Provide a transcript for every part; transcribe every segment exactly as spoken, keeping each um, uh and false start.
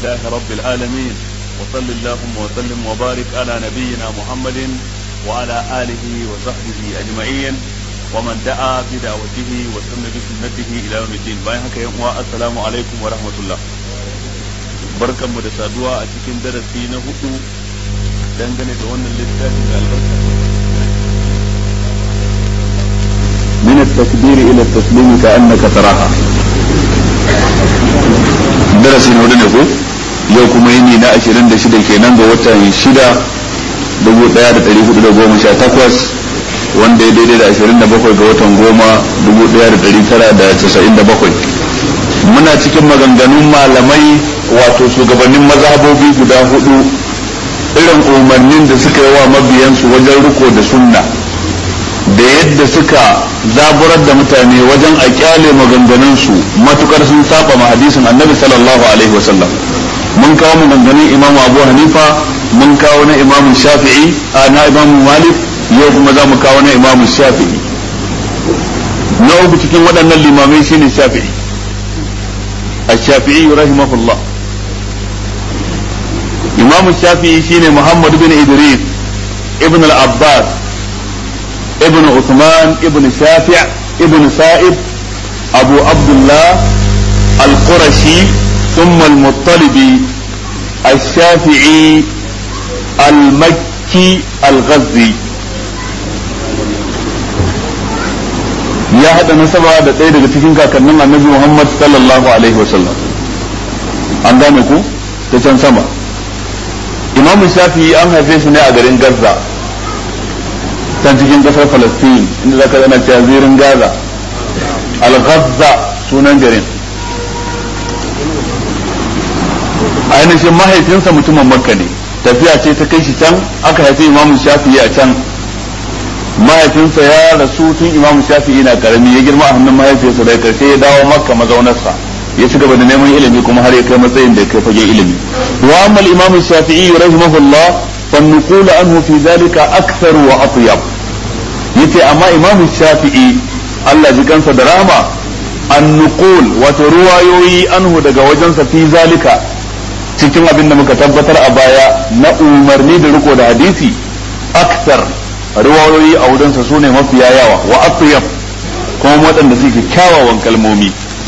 لله رب العالمين، وصل اللهم وسلم وبارك على نبينا محمد وعلى آله وصحبه أجمعين ومن دعا بدعوته وسن بسنته إلى يوم الدين. بايعك يا السلام عليكم ورحمة الله. بركة مدسادوا أتكين درسي نهوكو dangane da wannan littafin da albarka من التكبير إلى التسليم كأنك تراها. درسي نودن يقول yau kuma yini na ashirin da shida kenan ga watan shida dubu daya da dari hudu da goma sha takwas wanda ya daidai da ashirin da bakwai ga watan goma dubu daya da dari tara da casa'in da bakwai. Muna cikin maganganun malamai wato shugabannin mazhabobi guda hudu irin umarnin da suka yi wa mabiyansu wajen riko da sunna da yadda suka zaburar da mutane wajen a kyale maganganunsu matukar sun saba ma hadisin annabi sallallahu alaihi wasallam. mun kawo maganganun imamu abu hanifa, mun kawo na imamu shafi'i na imamu malik, yau kuma za mu kawo na imamu shafi'i. na uku cikin waɗannan limamai shine shafi'i الشافعي رحمه الله. إمام الشافعي شيني محمد بن إدريس ابن العباس ابن عثمان ابن شافع ابن سائب أبو عبد الله القرشي ثم المطلبي الشافعي المكي الغزي. ya haɗa nasaba da ɗaya daga cikin kakannin annabi Muhammad sallallahu alaihi wasallam. an gane ku ta can sama. Imam Shafi'i an haife shi ne a garin Gaza can cikin ƙasar Palestine inda zaka zana cewa zirin Gaza al-Ghazza sunan garin. ainihin mahaifinsa mutumin Makka ne, tafiya ce ta kai shi can aka haife Imam Shafi'i a can. mahaifinsa ya rasu tun Imam Shafi'i na karami, ya girma a hannun mahaifiyarsa daga karshe ya dawo Makka mazaunarsa ya ci gaba da neman ilimi kuma har ya kai matsayin da ya kai fagen ilimi. wa amma al-Imam Shafi'i rahimahullah fa an-nuqul anhu fi dhalika akthar wa atyab. yace amma Imam Shafi'i Allah ji kansa da rahama, an-nuqul wato ruwayoyi anhu daga wajensa fi zalika cikin abin da muka tabbatar a baya na umarni da riko da hadisi, akthar riwayoyi a wurinsa su ne mafiya yawa wa atyab kuma waɗanda suke kyawawan kalmomi.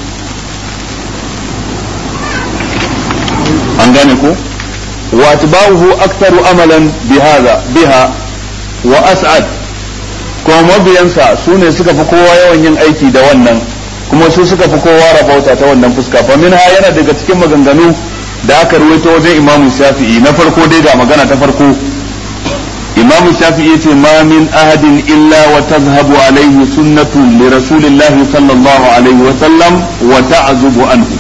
an gane ko wa atba'uhu aktharu amalan bihaza biha wa as'ad kuma mabiyansa su ne suka fi kowa yawan yin aiki da wannan kuma su suka fi kowa rabauta ta wannan fuska. fa minha yana daga cikin maganganu da aka ruwaito wajen Imam Shafi'i. na farko dai ga magana ta farko, Imam Shafi'i yace ma min ahadin illa wa tazhabu alayhi sunnatun li rasulillahi sallallahu alaihi wa sallam wa ta'zubu anhu.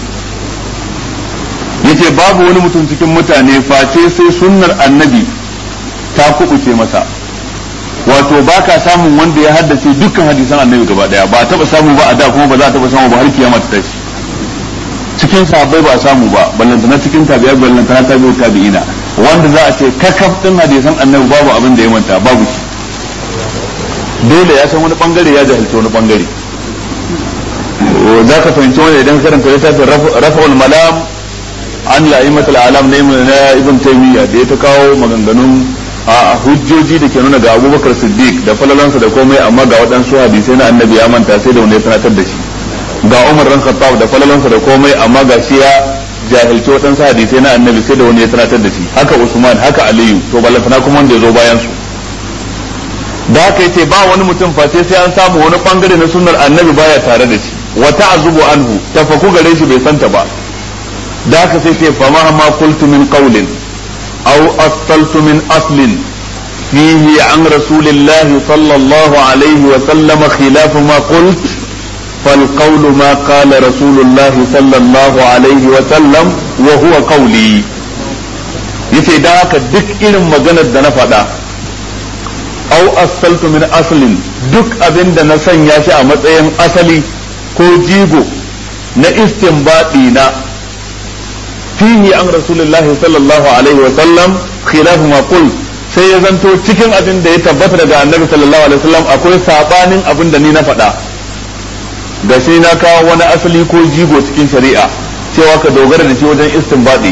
yace babu wani mutum cikin mutane face sai sunnar annabi ta kubuce masa, wato baka samun wanda ya haddace dukkan hadisan annabi gaba daya, ba taba samu ba a da kuma ba za a taba samu ba har kiyama ta tashi. cikin sahabbai ba a samu ba, ballantana cikin tabi'ai, ballantana tabi'u tabi'ina, wanda za a ce kakaf din hadisan annabi babu abin da ya manta, babu shi. dole ya san wani bangare ya jahilci wani bangare. za ka fahimci wani idan karanta littafin rafa'ul malam an la'imatul alam na ibn taymiya da ya ta kawo maganganun a hujjoji da ke nuna ga abubakar siddiq da falalansa da komai, amma ga waɗansu hadisai na annabi ya manta sai da wanda ya sanatar da shi. ga umar ran khattab da falalansa da komai, amma ga shi ya jahilci waɗansu hadisai na annabi sai da wani ya tunatar da shi. haka usman, haka aliyu, to ballantana kuma wanda ya zo bayan su. da haka yace ba wani mutum face sai an samu wani bangare na sunnar annabi baya tare da shi, wa ta'zubu anhu, tafaku gare shi bai santa ba. da haka sai ce fa ma qultu min qawlin aw asaltu min aslin fihi an rasulillahi sallallahu alaihi wa sallam khilaf ma qult فالقول ما قال رسول الله صلى الله عليه وسلم وهو قولي. yace da haka duk irin maganar da na faɗa, au asaltu min aslin, duk abin da na sanya shi a matsayin asali ko jigo na istinbadi na, fihi an rasulullahi sallallahu alaihi wa sallam khilaf ma qul, sai ya zanto cikin abin da ya tabbata daga annabi sallallahu alaihi wa sallam akwai sabanin abin da ni na faɗa. ga shi na kawo wani asali ko jigo cikin shari'a cewa ka dogara da shi wajen istinbadi,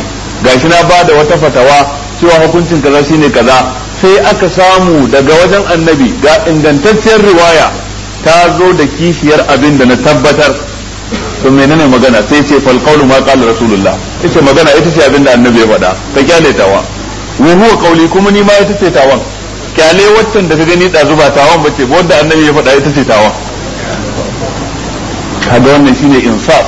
gashi na ba da wata fatawa cewa hukuncin kaza shine kaza, sai aka samu daga wajen annabi ga ingantacciyar riwaya ta zo da kishiyar abin da na tabbatar, to menene magana? sai ce fal qawlu ma qala rasulullah, yace magana ita ce abin da annabi ya faɗa, ka kyale tawa, wa huwa qawli, kuma ni ma ita ce tawan, kyale waccan da ka gani da zuba tawan bace ba, wanda annabi ya faɗa ita ce tawan. kaga wannan shine insaf.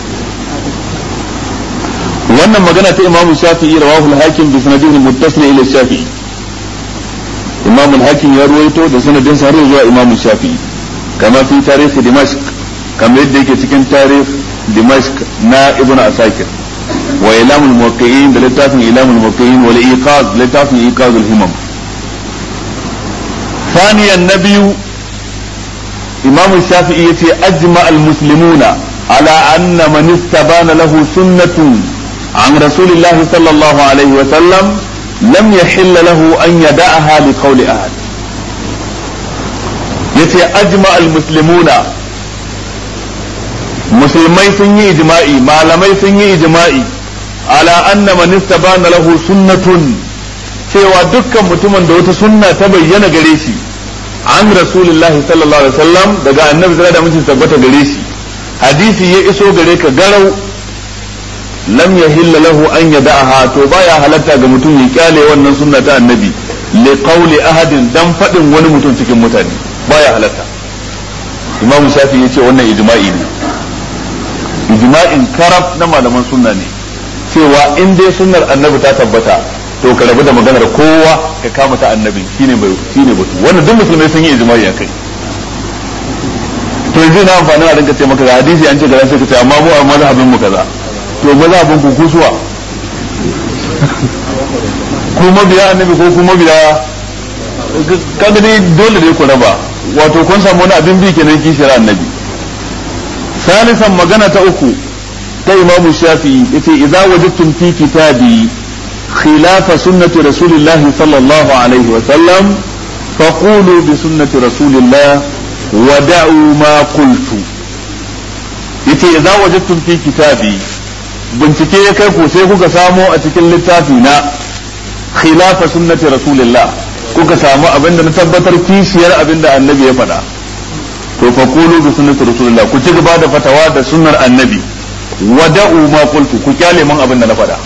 wannan magana ta Imam Shafi'i rawahu al-Hakim bi sanadihi muttasil ila Shafi'i, Imam al-Hakim ya ruwaito da sanadin sa har zuwa Imam Shafi'i, kama fi tarikh Dimashq, kamar yadda yake cikin tarikh Dimashq na Ibn Asakir, wa Ilam al-Muwaqqi'in da littafin Ilam al-Muwaqqi'in, wal Iqaz littafin Iqaz al-Himam. ثانيا النبي إمام الشافعي أجمع المسلمون على أن من استبان له سنة عن رسول الله صلى الله عليه وسلم لم يحل له أن يدعها لقول أحد. يتي أجمع المسلمون مسلمي سني إجماعي معلمي سني إجماعي على أن من استبان له سنة cewa dukkan mutumin da wata sunna ta bayyana gare shi an rasulullahi sallallahu alaihi wasallam daga annabi sallallahu alaihi wasallam tabbata gare shi, hadisi ya iso gare ka garau, lam yahilla lahu an yada'aha, to baya halatta ga mutum ya kyale wannan sunna ta annabi li qawli ahadin dan fadin wani mutum cikin mutane, baya halatta. Imam Shafi ya ce wannan ijma'i ne, ijma'in karaf na malaman sunna ne, cewa in dai sunnar annabi ta tabbata to ka rabu da maganar kowa ka kama ta annabi, shine bai shine batu. wannan duk musulmai sun yi ijma'i akai. to yanzu na amfani a rinka ce maka ga hadisi an ce ga sai ka ce amma mu a mazhabin mu kaza, to mazhabin ku kusuwa ko mabiya annabi ko kuma mabiya, kaga dai dole dai ku raba, wato kun samu wani abin bi kenan kishiyar annabi. salisan magana ta uku ta Imam Shafi'i yace idza wajadtum fi kitabi خلاف سنة رسول الله صلى الله عليه وسلم فقولوا بسنة رسول الله ودعوا ما قلت. yace idza wajadtum fi kitabi, bincike ya kai ku sai kuka samu a cikin littafi na khilafa sunnati rasulillah, kuka samu abinda na tabbatar kishiyar abinda annabi ya faɗa, to fa qulu bi sunnati rasulillah, ku ci gaba da fatawa da sunnar annabi, wada'u ma qultu, ku kyale man abinda na faɗa.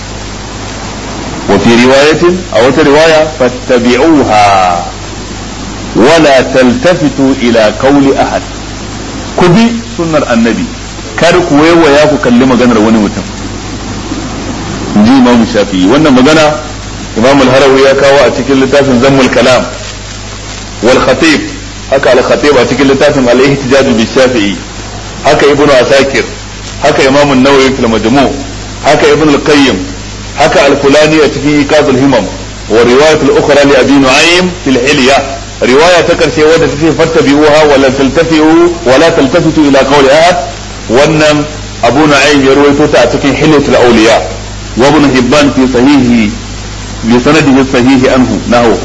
وفي رواية أو رواية فاتبعوها ولا تلتفتوا إلى قول أحد. كبي سنة النبي كارك ويا كلمة جنر ونمتم. نجي إمام الشافعي وانا مجانا إمام الهروي يا كوا أتكل لتاسم ذم الكلام، والخطيب هكا على الخطيب أتكل لتاسم على الاحتجاج بالشافعي، هكا ابن عساكر، هكا إمام النووي في المجموع، هكا ابن القيم، haka alkulani a cikin ikazul himam, wa riwayatul ukhra li abi nu'aym fil hilya, riwaya ta karshe wadda take fattabi'uha wa la taltafi'u wa la taltafitu ila qawli ahad, wannan abu nu'aym ya rawaito ta a cikin hilyatul awliya, wa ibn hibban fi sahihi bi sanadihi sahihi anhu nahu.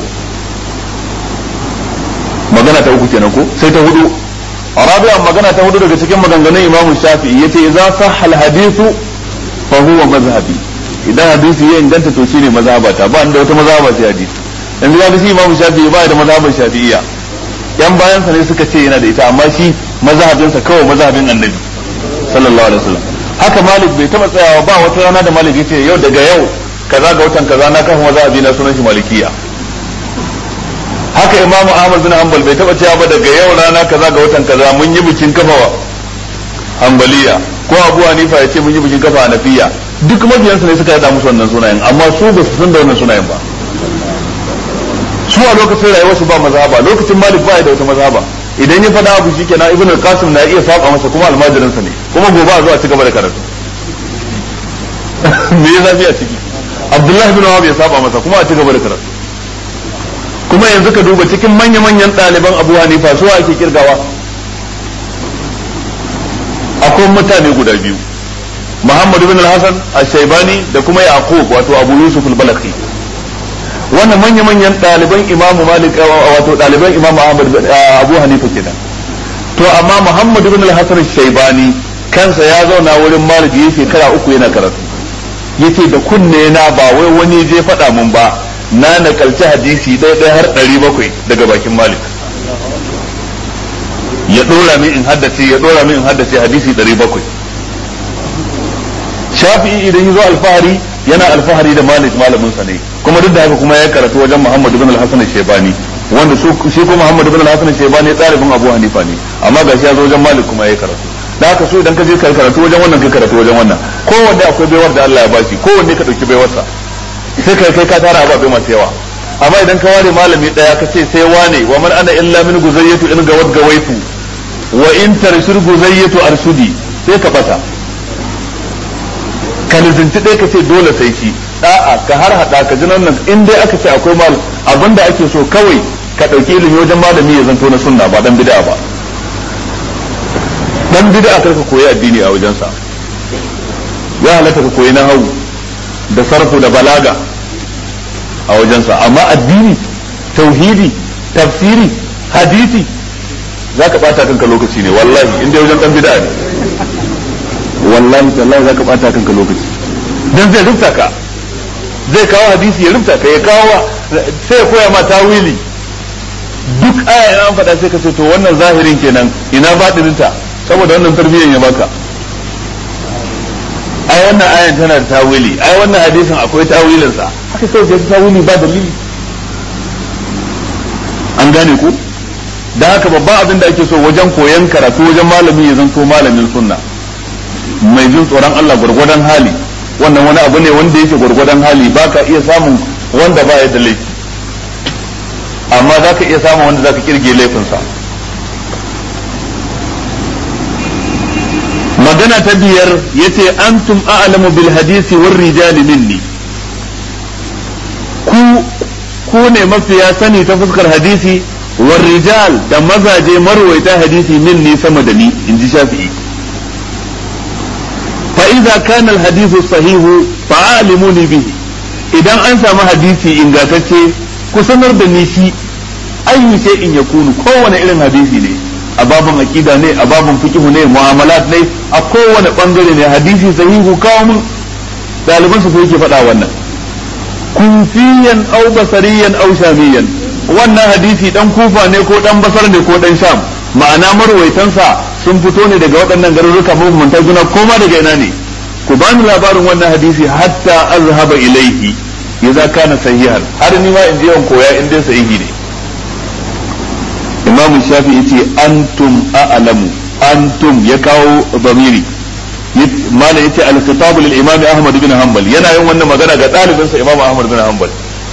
magana ta uku kenan ko sai ta hudu. rabi'a magana ta hudu daga cikin maganganun Imam Shafi'i yace idza sahha al hadithu fa huwa mazhabi, idan hadisi ya inganta to shine mazhabata, ba inda wata mazhaba ce hadisi. yanzu ya ga shi Imam Shafi'i ba da mazhaban Shafi'iyya, yan bayan sa ne suka ce yana da ita, amma shi mazhabin sa kawai mazhabin Annabi sallallahu alaihi wasallam. haka Malik bai taba tsayawa ba, wata rana da Malik yace yau daga yau kaza ga watan kaza na kafa mazhabi na sunan shi Malikiyya. haka Imam Ahmad bin Hanbal bai taba cewa ba daga yau rana kaza ga watan kaza mun yi bikin kafa Hanbaliya, ko Abu Hanifa ya ce mun yi bikin kafa Hanafiya. duk mabiyansu ne suka yada musu wannan sunayen, amma su ba su san da wannan sunayen ba. su a lokacin rayuwar su ba mazhaba, lokacin Malik ba ya da wata mazhaba, idan ya faɗa abu shikenan Ibn al-Qasim na iya saba masa, kuma almajirin sa ne, kuma gobe a zo a ci gaba da karatu. me ya zafi a ciki? Abdullahi bin Wahab ya saba masa, kuma a ci gaba da karatu. kuma yanzu ka duba cikin manya-manyan ɗaliban Abu Hanifa su ake kirgawa, akwai mutane guda biyu, Muhammad ibn al-Hasan al-Shaybani da kuma Yaqub wato Abu Yusuf al-Balakhi. wannan manya-manyan ɗaliban Imam Malik wato ɗaliban Imam Ahmad Abu Hanifa kenan. to amma Muhammad ibn al-Hasan al-Shaybani kansa ya zauna wurin Malik yayin shekara uku yana karatu, yace da kunne na ba wai wani je faɗa mun ba na nakalci hadisi ɗaya ɗaya har ɗari bakwai daga bakin Malik ya ɗora min in haddace ya ɗora min in haddace hadisi ɗari bakwai. Shafi'i idan ya zo alfahari yana alfahari da Malik malamin sa ne kuma duk da haka kuma ya karatu wajen Muhammad ibn al-Hasan al-Shaybani wanda su shi ko Muhammad ibn al-Hasan al-Shaybani ɗalibin Abu Hanifa ne amma gashi ya zo wajen Malik kuma ya karatu da haka so idan ka je ka karatu wajen wannan kai karatu wajen wannan kowanne akwai baiwar da Allah ya bashi kowanne ka dauki baiwarsa sai kai kai ka tara ababe masu yawa amma idan ka ware malami daya ka ce sai wane wa man ana illa min guzayyatu in gawad gawaitu wa in tarshur guzayyatu arshudi sai ka bata ka lizinci ɗaya ka ce dole sai shi da'a ka har hada ka ji nan in dai aka ce akwai mal abinda ake so kawai ka dauki ilimi wajen malami ya zanto na sunna ba dan bid'a ba dan bid'a kar ka koyi addini a wajensa ya halatta ka koyi nahwu da sarfu da balaga a wajensa amma addini tauhidi tafsiri hadisi zaka bata kanka lokaci ne wallahi inda wajen dan bid'a ne wallahi tallahi zaka bata kanka lokaci dan zai rubta ka zai kawo hadisi ya rubta ka ya kawo sai ya koya ma tawili duk aya an faɗa sai ka ce to wannan zahirin kenan ina batininta saboda wannan tarbiyyar ya baka ai wannan ayan tana da tawili ai wannan hadisin akwai tawilin sa haka sai da tawili ba dalili an gane ku da haka babban abin da ake so wajen koyon karatu wajen malami ya zanto malamin sunna mai jin tsoron Allah gurgurdan hali wannan wani abu ne wanda yake gurgurdan hali baka iya samun wanda ba ya da laifi amma zaka iya samun wanda zaka kirge laifinsa magana ta biyar yace antum a'lamu bil hadisi war rijal minni ku ku ne mafiya sani ta fuskar hadisi war rijal da mazaje marwaita hadisi minni sama da ni inji Shafi'i fa idza kana al hadithu sahihu fa'alimuni bihi idan an samu hadisi ingantacce ku sanar da ni shi ayyu shay'in yakunu kowane irin hadisi ne a babin aqida ne a babin fiqh ne mu'amalat ne a kowane bangare ne hadisi sahihu kawo mun daliban su yake faɗa wannan kufiyan aw basariyan aw shamiyan wannan hadisi dan kufa ne ko dan basar ne ko dan sham ma'ana marwaitansa sun fito ne daga waɗannan garuruka mabambanta juna koma daga ina ne ku bani labarin wannan hadisi hatta azhaba ilaihi idza kana sahihan har ni ma in je in koya in dai sahihi ne Imam Shafi yace antum a'lamu antum ya kawo zamiri malam yace al-khitab lil Imam Ahmad bin Hanbal yana yin wannan magana ga dalibinsa Imam Ahmad bin Hanbal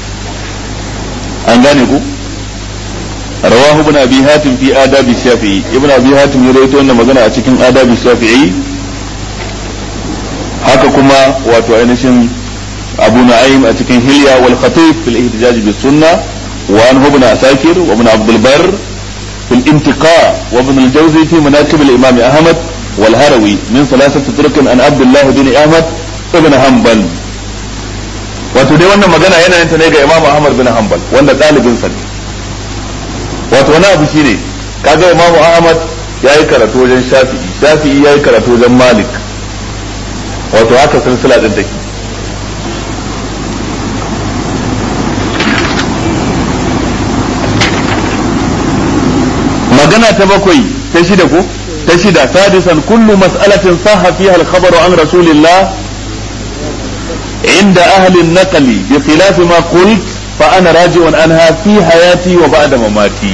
an gane ku rawahu ibn Abi Hatim fi adab Shafi'i ibn Abi Hatim ya rawaito wannan magana a cikin adab Shafi'i haka kuma wato ainihin Abu Nu'aym a cikin Hilya wal Khatib fil ihtijaj bis sunnah wa anhu ibn Asakir wa ibn Abd al-Barr في الانتقاء وابن الجوزي في مناقب الامام احمد والهروي من ثلاثه طرق عن عبد الله بن احمد ابن حنبل wato dai wannan magana yana yin ta ne ga Imam Ahmad bin Hanbal wanda dalibin sa ne wato wani abu shine kaga Imam Ahmad yayi karatu wajen Shafi'i Shafi'i yayi karatu wajen Malik wato haka silsila din take magana ta bakwai ta shida ko ta shida sadisan kullu mas'alatin sahha fiha al-khabar an rasulillah inda ahli an-naqli bi khilaf ma qult fa ana raji'un anha fi hayati wa ba'da mamati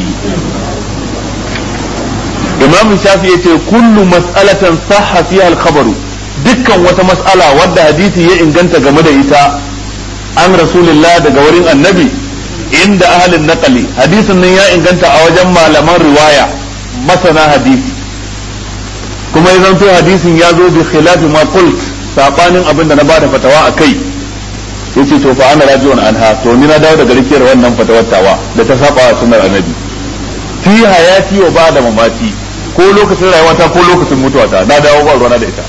Imam Shafi yace kullu mas'alatin sahha fiha al-khabar dukkan wata mas'ala wadda hadisi ya inganta game da ita an rasulillah daga wurin annabi inda ahalin naqali hadisin nan ya inganta a wajen malaman riwaya masana hadisi kuma ya zanto hadisin ya zo bi khilafi ma qult sabanin abin da na bada fatawa akai yace to fa ana rajiun anha to ni na dawo daga rikiyar wannan fatawar tawa da ta saba sunnar annabi fi hayati wa ba'da mamati ko lokacin rayuwata ko lokacin mutuwata na dawo ba ruwana da ita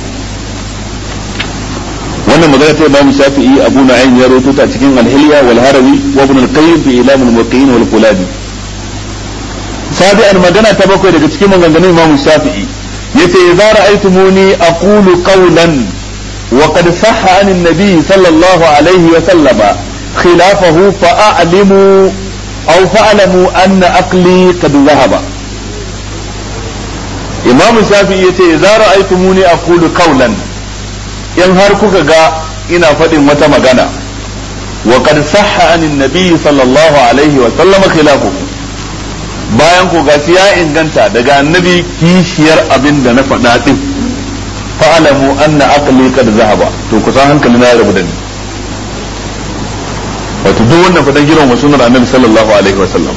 wannan magana ta Imam Shafi'i Abu Nu'aym ya rawaito ta cikin Al-Hilya wal Harawi wa Ibn al-Qayyim fi Ilam al-Muwaqqi'in wal Qulabi sabi'an magana ta bakwai daga cikin maganganun Imam Shafi'i yace idza ra'aytumuni aqulu qawlan وقد صح عن النبي صلى الله عليه وسلم خلافه فأعلموا أو فأعلموا أن أقلي قد ذهب. إمام الشافعي يتي إذا رأيتموني أقول قولا إن هركك غا إنا فدن متى مغانا وقد صح عن النبي صلى الله عليه وسلم خلافه bayan ku gashi ya inganta daga annabi kishiyar abin da na faɗa din fa'alamu anna aqli qad zahaba to ku san hankali na rabu da ni wato duk wannan fadan giran sunnar annabi sallallahu alaihi wasallam.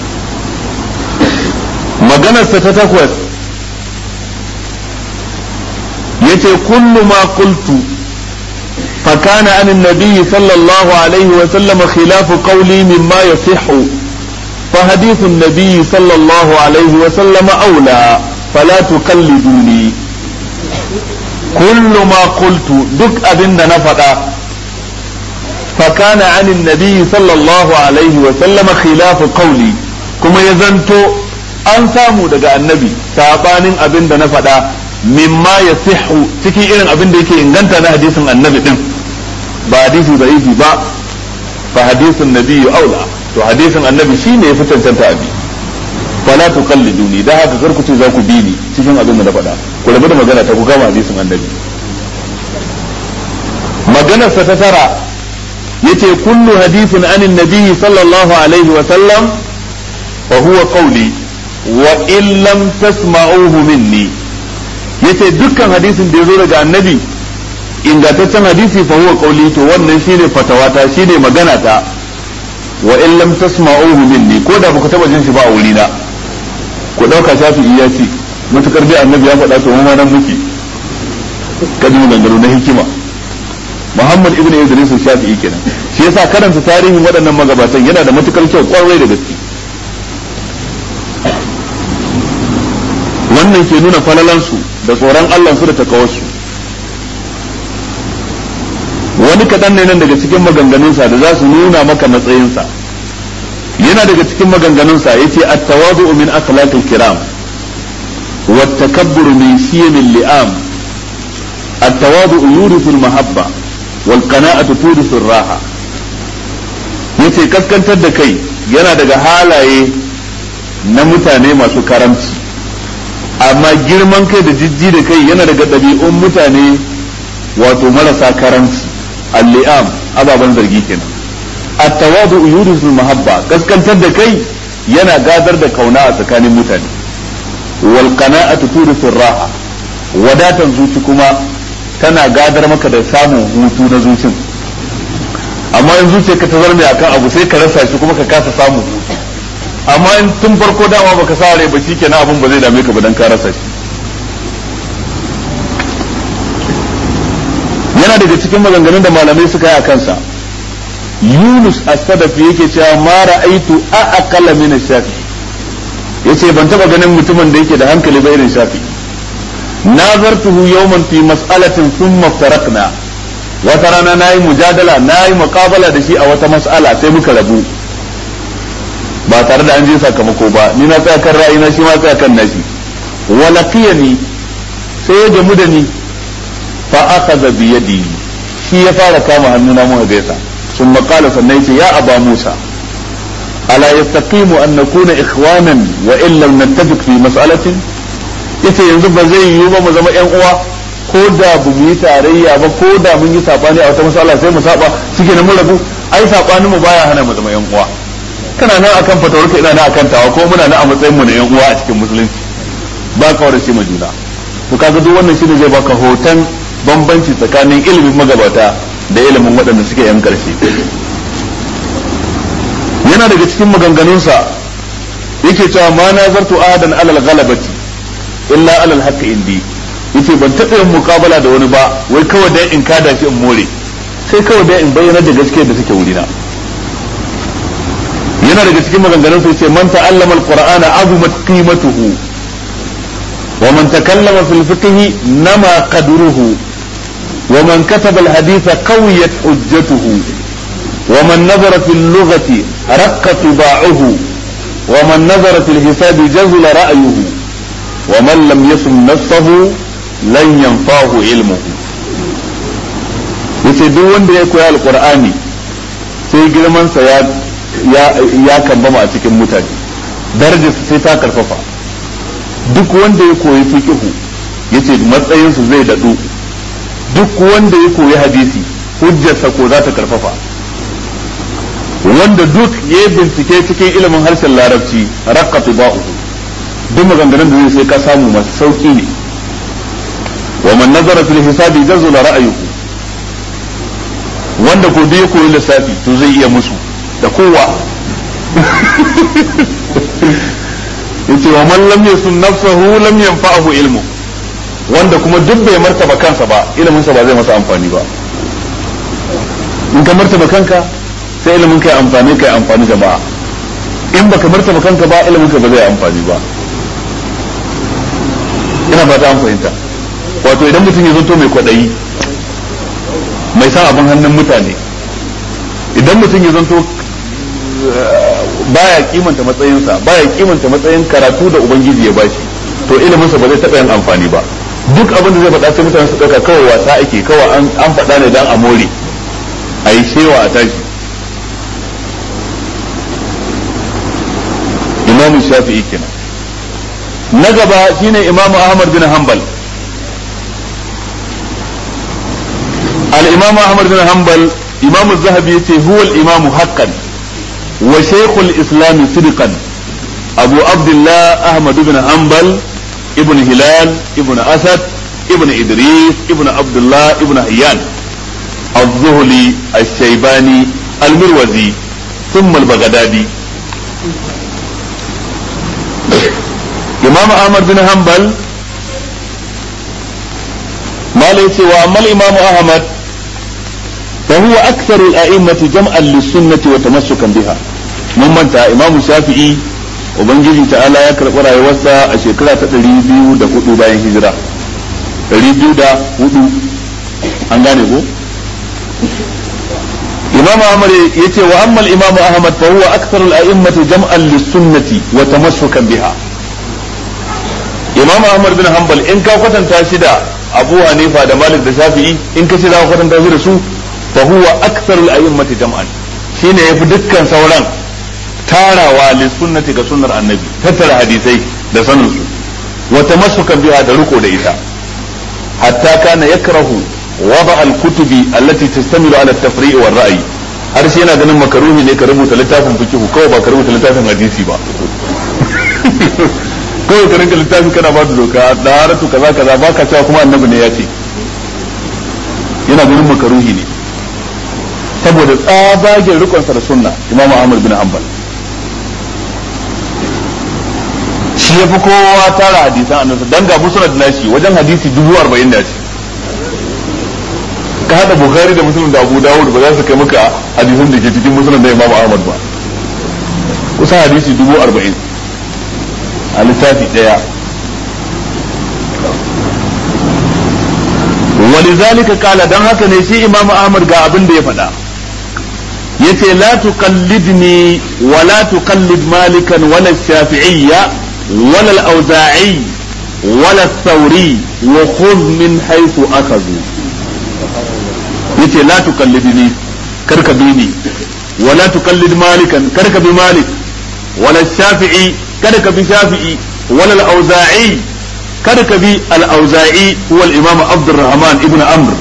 maganar sa ta takwas yace kullu ma qultu fa kana an annabi sallallahu alaihi wasallam khilafu qawli mimma yasihhu فحديث النبي صلى الله عليه وسلم أولى فلا تقلدوني. كل ما قلت دك أبن نفدا فكان عن النبي صلى الله عليه وسلم خلاف قولي كما يزنتو an samu daga annabi sabanin abin da na faɗa mimma ya sihu cikin irin abin da yake inganta na hadisin annabi din ba hadisi da'ifi ba fa hadisin nabiyyu aula to hadisin annabi shine ya fi cancanta abi fala tuqalliduni da haka kar ku ce za ku bi ni cikin abin da na faɗa ku rabu da magana ta ku gama hadisin annabi. maganar sa ta tara yace kullu hadithin anin nabi sallallahu alaihi wa sallam fa huwa qawli wa in lam tasma'uhu minni yace dukkan hadisin da yazo daga annabi ingantaccen hadisi fa huwa qawli to wannan shine fatawata shine magana ta wa in lam tasma'uhu minni ko da baka taba jin shi ba a wuri na ku dauka Shafi'i ya ce mutukar dai annabi ya faɗa to mu ma nan muke kaji mu dangaro na hikima. Muhammad ibn Idris Shafi'i kenan shi yasa karanta tarihin waɗannan magabatan yana da matukar kyau kwarai da gaske. wannan ke nuna falalansu da tsoron Allah su da takawarsu. wani kaɗan ne nan daga cikin maganganunsa da za su nuna maka matsayinsa. yana daga cikin maganganunsa yace at-tawadu min akhlaqil kiram wa at-takabbur min shiyamil li'am. at-tawadu yurithu al-mahabba wal qana'atu turithu ar-raha. yace kaskantar da kai yana daga halaye na mutane masu karamci, amma girman kai da jijji da kai yana daga ɗabi'un mutane wato marasa karamci. al-li'am ababan zargi kenan. at-tawadu yurithu al-mahabba, kaskantar da kai yana gadar da kauna a tsakanin mutane. wal qana'atu turithu ar-raha, wadatan zuci kuma tana gadar maka da samun hutu na zucin. amma in zuciyarka ta zarme akan abu sai ka rasa shi kuma ka kasa samun hutu. amma in tun farko dama baka sa rai ba shikenan abun ba zai dame ka ba dan ka rasa shi. yana daga cikin maganganun da malamai suka yi a kansa. Yunus as-Sadafi yake cewa ma ra'aitu a'aqala min ash-Shafi, yace ban taba ganin mutumin da yake da hankali ba irin Shafi. nazartuhu yawman fi mas'alatin thumma tarakna, wata rana nayi mujadala nayi muqabala da shi a wata mas'ala sai muka rabu ba tare da an je sakamako ba. ni na tsaya kan ra'ayina shi ma tsaya kan nashi. walaqiyani, sai ya gamu da ni fa akhadha bi yadi, shi ya fara kama hannuna mu gaisa. ثم قال sannan yace ya aba Musa ala yastaqimu an nakuna ikhwanan wa in lam nattafiq fi mas'alatin. yace yanzu ba zai yiwu ba mu zama yan uwa ko da bu mu yi tarayya ba, ko da mun yi sabani a wata mas'ala sai mu saba shike nan mun rabu. ai sabanin mu baya hana mu zama yan uwa. kana nan akan fatawarka ina nan akan tawa, ko muna nan a matsayin mu na yan uwa a cikin musulunci, ba ka warace mu juna. to kaga duk wannan shine zai baka hoton bambanci tsakanin ilimin magabata da ilimin waɗanda suke yan ƙarshe. yana daga cikin maganganunsa yake cewa ma nazartu ahadan alal ghalabati illa alal haqqi indi. yace ban taɓa yin muqabala da wani ba wai kawai dai in kada shi in more, sai kawai dai in bayyana da gaskiyar da take wurina. yana daga cikin maganganunsa yace man ta'allama alqur'ana azumat qimatuhu wa man takallama fil fiqhi nama qadruhu ومن كتب الحديث قويت حجته ومن نظر في اللغة رق طباعه ومن نظر في الحساب جزل رأيه ومن لم يسم نفسه لن ينفعه علمه. yace duk wanda ya koyi alqur'ani sai girman sa ya ya ya kambama a cikin mutane darajarsa sai ta karfafa duk wanda ya koyi fiqhu yace matsayin su zai dadu duk wanda ya koyi hadisi hujjarsa ko za ta karfafa wanda duk ya bincike cikin ilimin harshen larabci raqqa tiba'uhu duk maganganun da zai sai ka samu masu sauki ne wa man nazara fil hisabi jazula ra'ayuhu wanda ko bai koyi lissafi to zai iya musu da kowa yace wa man lam yasun nafsahu lam yanfa'ahu ilmu wanda kuma duk bai martaba kansa ba ilimin sa ba zai masa amfani ba in ka martaba kanka sai ilimin kai amfani kai amfani jama'a in baka martaba kanka ba ilimin ka ba zai amfani ba ina fata an fahimta wato idan mutum ya zanto mai kwadayi mai san abin hannun mutane idan mutum ya zanto baya kimanta matsayinsa baya kimanta matsayin karatu da ubangiji ya bashi to iliminsa ba zai taɓa yin amfani ba duk abin da zai faɗa sai mutane su ɗauka kawai wasa ake kawai an faɗa ne dan a more a yi shewa a tashi imamu shafi'i kenan na gaba shine imamu ahmad bin hanbal al-imamu ahmad bin hanbal imamu zahabi yace huwa al-imamu haqqan wa shaykhul islam sidqan abu abdullah ahmad bin hanbal ibn hilal ibn asad ibn idris ibn abdullah ibn hayyan الظهلي الشيباني المروزي ثم البغدادي إمام أحمد بن حنبل ما ليس وأما الإمام أحمد فهو أكثر الأئمة جمعا للسنة وتمسكا بها ممن تا إمام الشافعي وبنجي تعالى يكرر رأيوسا أشكرا تدريبيو دا هدو باين هجرة تدريبيو دا هدو أنغاني إمام أحمد يتي وأما الإمام أحمد فهو أكثر الأئمة جمعا للسنة وتمسكا بها إمام أحمد بن حنبل إن كان قتن تاشدا أبو حنيفة دا مالك دا شافعي إن كان شدا قتن تاشدا سو فهو أكثر الأئمة جمعا شين يفدكا سولان تارا للسنة كسنة النبي تترى حديثي دا سننسو وتمسكا بها دا ركو دا إيسا حتى كان يكره وضع الكتب التي تشتمل على التفريع والرأي har shi yana ganin makaruhi ne ka rubuta littafin fikihu kawai ba ka rubuta littafin hadisi ba kawai ka rinka littafi kana ba da doka da haratu kaza kaza ba ka cewa kuma annabi ne ya ce yana ganin makaruhi ne saboda tsabagen rikonsa da sunna imam ahmad bin hanbal shi ya fi kowa tara hadisan annabi dan ga musnad nashi wajen hadisi dubu arba'in da ce ka hada bukhari da muslim da abu dawud ba za su kai maka hadisin da ke cikin muslim da imam ahmad ba kusa hadisi dubu arba'in a littafi daya walizalika kala dan haka ne shi imam ahmad ga abin da ya faɗa yace la tuqallidni wa la tuqallid malikan wala shafi'iyya wala al-awza'i wala ath-thawri wa khudh min haythu akhadhu yace la tuqallidni karka bi ni wala tuqallid malikan karka bi malik wala shafi'i karka bi shafi'i wala al-auza'i karka bi al-auza'i huwa al-imam abdurrahman ibn amr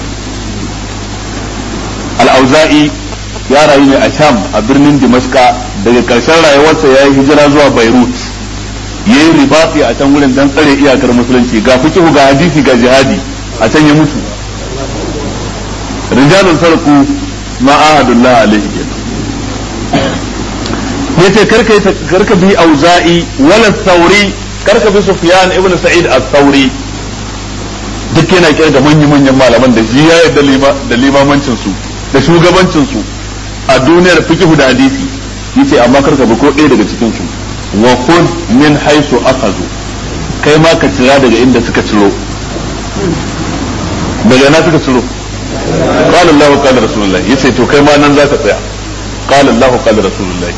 al-auza'i ya rayu ne a sham a birnin dimashqa daga karshen rayuwarsa ya yi hijira zuwa beirut yayi ribati a can wurin dan tsare iyakar musulunci ga fiqh ga hadisi ga jihadi a can ya mutu rijalun sarku ma ahadullah alaihi yace karka karka bi auza'i wala thawri karka bi sufyan ibn sa'id al-thawri duk yana kira da manyan manyan malaman da shi ya yarda da limamancin su da shugabancin su a duniyar fiqh da hadisi yace amma karka bi ko ɗaya daga cikin su wa khudh min haythu akhadhu kai ma ka tira daga inda suka ciro daga na suka ciro قال الله قال رسول الله yace to kai ma nan zaka tsaya قال الله قال رسول الله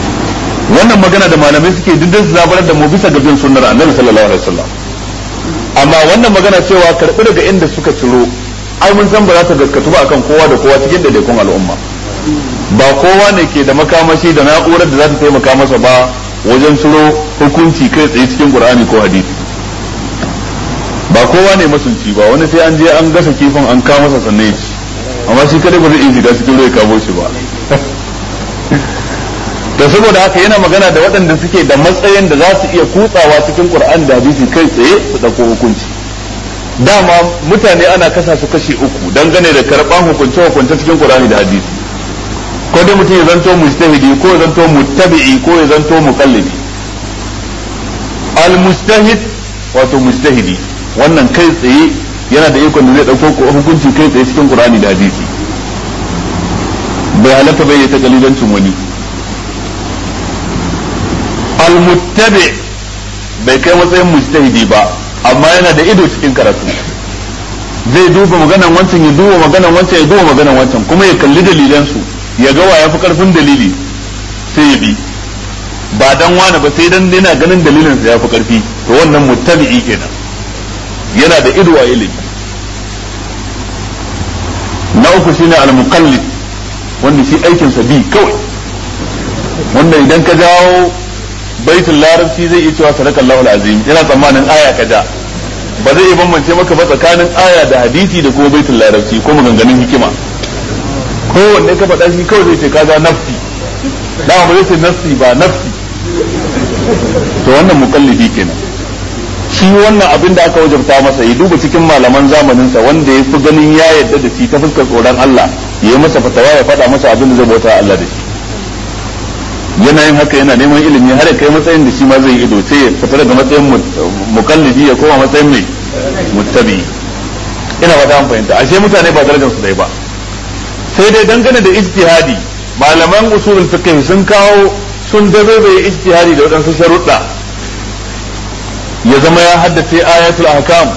wannan magana da malamai suke dindin su zabarar da mu bisa ga bin sunnar annabi sallallahu alaihi wasallam amma wannan magana cewa karbi daga inda suka ciro ai mun san ba za ta gaskatu ba akan kowa da kowa cikin daidaikun al'umma ba kowa ne ke da makamashi da na'urar da za ta taimaka masa ba wajen ciro hukunci kai tsaye cikin Qur'ani ko hadisi ba kowa ne masunci ba wani sai an je an gasa kifin an kawo masa sannan ci amma shi kadai ba zai iya shiga cikin ruwa kamo shi ba da saboda haka yana magana da waɗanda suke da matsayin da za su iya kutsawa cikin Qur'ani da hadisi kai tsaye su dauko hukunci dama mutane ana kasa su kashi uku dangane da karban hukunce hukunce cikin Qur'ani da hadisi ko dai mutum ya zanto mujtahidi ko ya zanto muttabi'i ko ya zanto muqallidi al mujtahid wato mujtahidi wannan kai tsaye yana da ikon da zai dauko hukunci kai tsaye cikin Qur'ani da hadisi bai halatta bai yi ta kalilancin wani al muttabi bai kai matsayin mujtahidi ba amma yana da ido cikin karatu zai duba maganan wancan ya duba maganan wancan ya duba maganan wancan kuma ya kalli dalilan su ya ga wa yafi karfin dalili sai ya bi ba dan wani ba sai dan yana ganin dalilin sa yafi karfi to wannan muttabi'i kenan yana da ido a ilimi na uku shine al-muqallid wanda shi aikin sa bi kawai wanda idan ka jawo baitul larabci zai iya cewa sadakallahu al-azim yana tsammanin aya kaja ba zai iya bambance maka ba tsakanin aya da hadisi da kuma baitul larabci ko maganganun hikima kowanne ka faɗa shi kawai zai ce kaza nafsi dama ba zai ce nafsi ba nafsi to wannan muqallidi kenan shi wannan abin da aka wajabta masa ya duba cikin malaman zamanin sa wanda ya fi ganin ya yarda da shi ta fuskar tsoron Allah ya yi masa fatawa ya faɗa masa abin da zai bauta Allah da shi yana yin haka yana neman ilimi har kai matsayin da shi ma zai ido sai ya fita daga matsayin mukallidi ya koma matsayin mai muttabi ina ba ta fahimta ashe mutane ba darajar su dai ba sai dai dangane da ijtihadi malaman usulul fiqh sun kawo sun dabe ijtihadi da wadansu sharuɗa ya zama ya haddace ayatul ahkam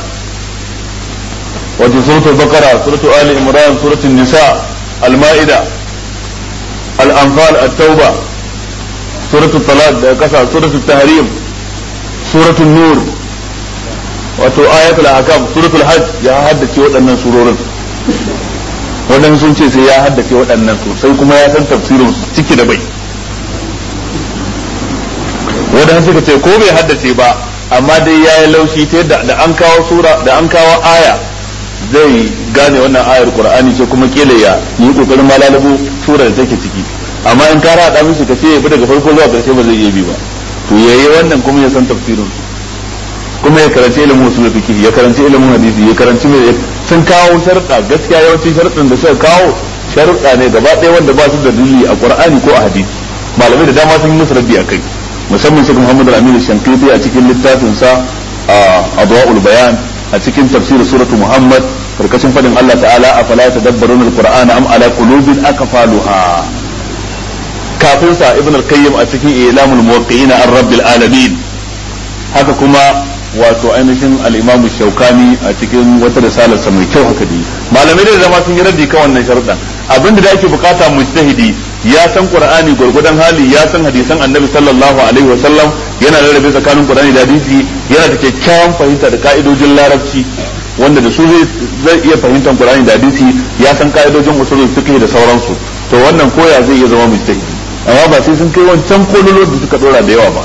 wato suratul baqara suratul ali imran suratul nisa al-maida al-anfal at-tauba suratul talaq da kasa suratul tahrim suratul nur wato ayatul ahkam suratul hajj ya haddace waɗannan surorin waɗannan sun ce sai ya haddace waɗannan sosai kuma ya san tafsirin su ciki da bai waɗannan suka ce ko bai haddace ba amma dai ya yi laushi ta yadda da an kawo sura da an kawo aya zai gane wannan ayar qur'ani ce kuma kele ya yi kokarin malalabu sura da take ciki amma in ka rada mishi ka ce ya bi daga farko zuwa karshe ba zai iya bi ba to yayi wannan kuma ya san tafsirin su kuma ya karanci ilimin usul fiqh ya karanci ilimin hadisi ya karanci mai sun kawo sharuɗa gaskiya yawancin sharuɗan da suka kawo sharuɗa ne gaba ɗaya wanda ba su da dalili a qur'ani ko a hadisi malamai da dama sun yi musu raddi akai musamman shi Muhammad al-Amin al-Shankiti a cikin littafin sa Adwa'ul Bayan a cikin tafsir suratu Muhammad karkashin fadin Allah ta'ala afala tadabbaruna al-Qur'ana am ala qulubin aqfaluha kafin sa Ibn al-Qayyim a cikin Ilamul Muwaqqi'ina ar-Rabbil Alamin haka kuma wato ainihin al-Imam Shawkani a cikin wata risalar sa mai kyau haka dai malamai da dama sun yi raddi kan wannan sharuɗan abinda da ake bukata mujtahidi ya san qur'ani gurgudan hali ya san hadisan annabi sallallahu alaihi wasallam yana rarrabe tsakanin qur'ani da hadisi yana da kyakkyawan fahimta da ka'idojin larabci wanda da su zai iya fahimtar qur'ani da hadisi ya san ka'idojin usulul fiqh da sauransu to wannan koya zai iya zama mujtahidi amma ba sai sun kai wancan kololo da suka dora da yawa ba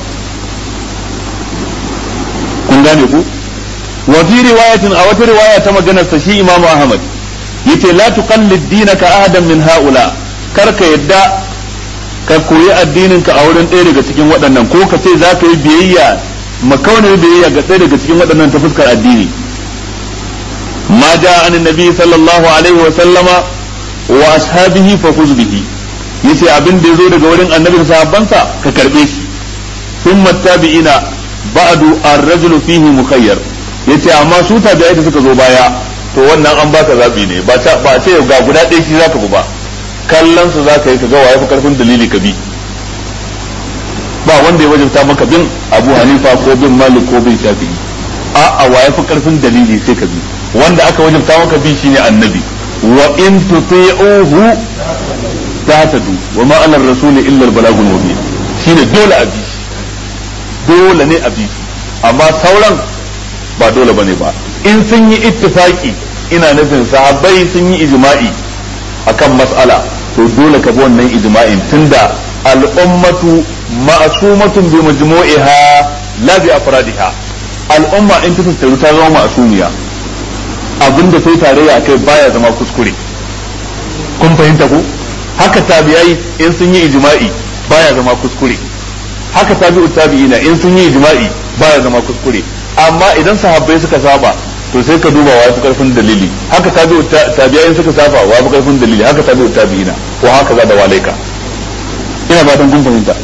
kun gane ku wa fi riwayatin a wata riwaya ta maganar sa shi imamu ahmad yace la tuqallid dinaka ahadan min haula kar ka yadda ka koyi addinin ka a wurin ɗaya daga cikin waɗannan ko ka ce za ka yi biyayya makaunin biyayya ga ɗaya daga cikin waɗannan ta fuskar addini ma ja an nabi sallallahu alaihi wa sallama wa ashabihi fa khudh bihi yace abin da yazo daga wurin annabi da sahabbansa ka karbe shi thumma tabi'ina ba'du ar-rajulu fihi mukhayyar yace amma su tabi'ai da suka zo baya to wannan an baka zabi ne ba ta ba ce ga guda ɗaya shi zaka bi ba kallon su zaka yi ka ga waye fa karfin dalili ka bi ba wanda ya wajabta maka bin Abu Hanifa ko bin Malik ko bin Shafi'i a a waye fa karfin dalili sai ka bi wanda aka wajabta maka bi shine annabi wa in tuti'uhu tahtadu wa ma ala ar-rasuli illa al-balagul mubin shine dole a bi dole ne a bi amma sauran ba dole bane ba in sun yi ittifaki ina nufin sahabbai sun yi ijma'i akan mas'ala to dole ka bi wannan ijma'in tunda al'ummatu ma'sumatun bi majmu'iha la bi afradiha al'umma in ta tattaru ta zama ma'sumiya abinda sai tarayya akai baya zama kuskure kun fahimta ko haka tabi'ai in sun yi ijma'i baya zama kuskure haka tabi'ut tabi'ina in sun yi ijma'i baya zama kuskure amma idan sahabbai suka saba to sai ka duba wa fi karfin dalili haka tabi'ut tabi'ai suka saba wa fi karfin dalili haka tabi'ut tabi'ina wa haka za da walaika ina fatan kun fahimta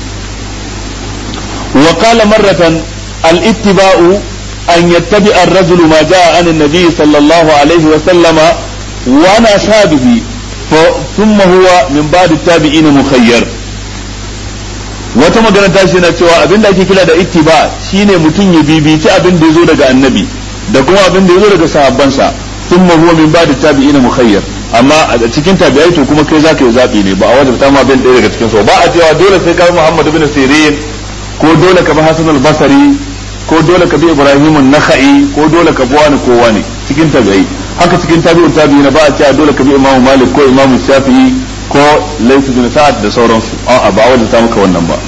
wa qala marratan al-ittiba'u an yattabi'a ar-rajulu ma ja'a an an-nabi sallallahu alaihi wa sallama wa ana sabihi thumma huwa min ba'd at-tabi'in mukhayyar wata magana ta shi na cewa abin da ake kira da ittiba shine mutum ya bibici abin da yazo daga annabi da kuma abin da yazo daga sahabbansa thumma huwa min ba'd at-tabi'in mukhayyar amma a cikin tabi'ai to kuma kai zaka yi zabi ne ba a wajibta ma bin ɗaya daga cikin su ba a cewa dole sai ka bi Muhammad ibn Sirin ko dole ka bi Hasan al-Basri ko dole ka bi Ibrahim an-Nakhai ko dole ka bi wani ko wani cikin tabi'ai haka cikin tabi'ut tabi'ina ba a cewa dole ka bi Imam Malik ko Imam Shafi'i ko Layth bin Sa'ad da sauransu a'a ba wajibta maka wannan ba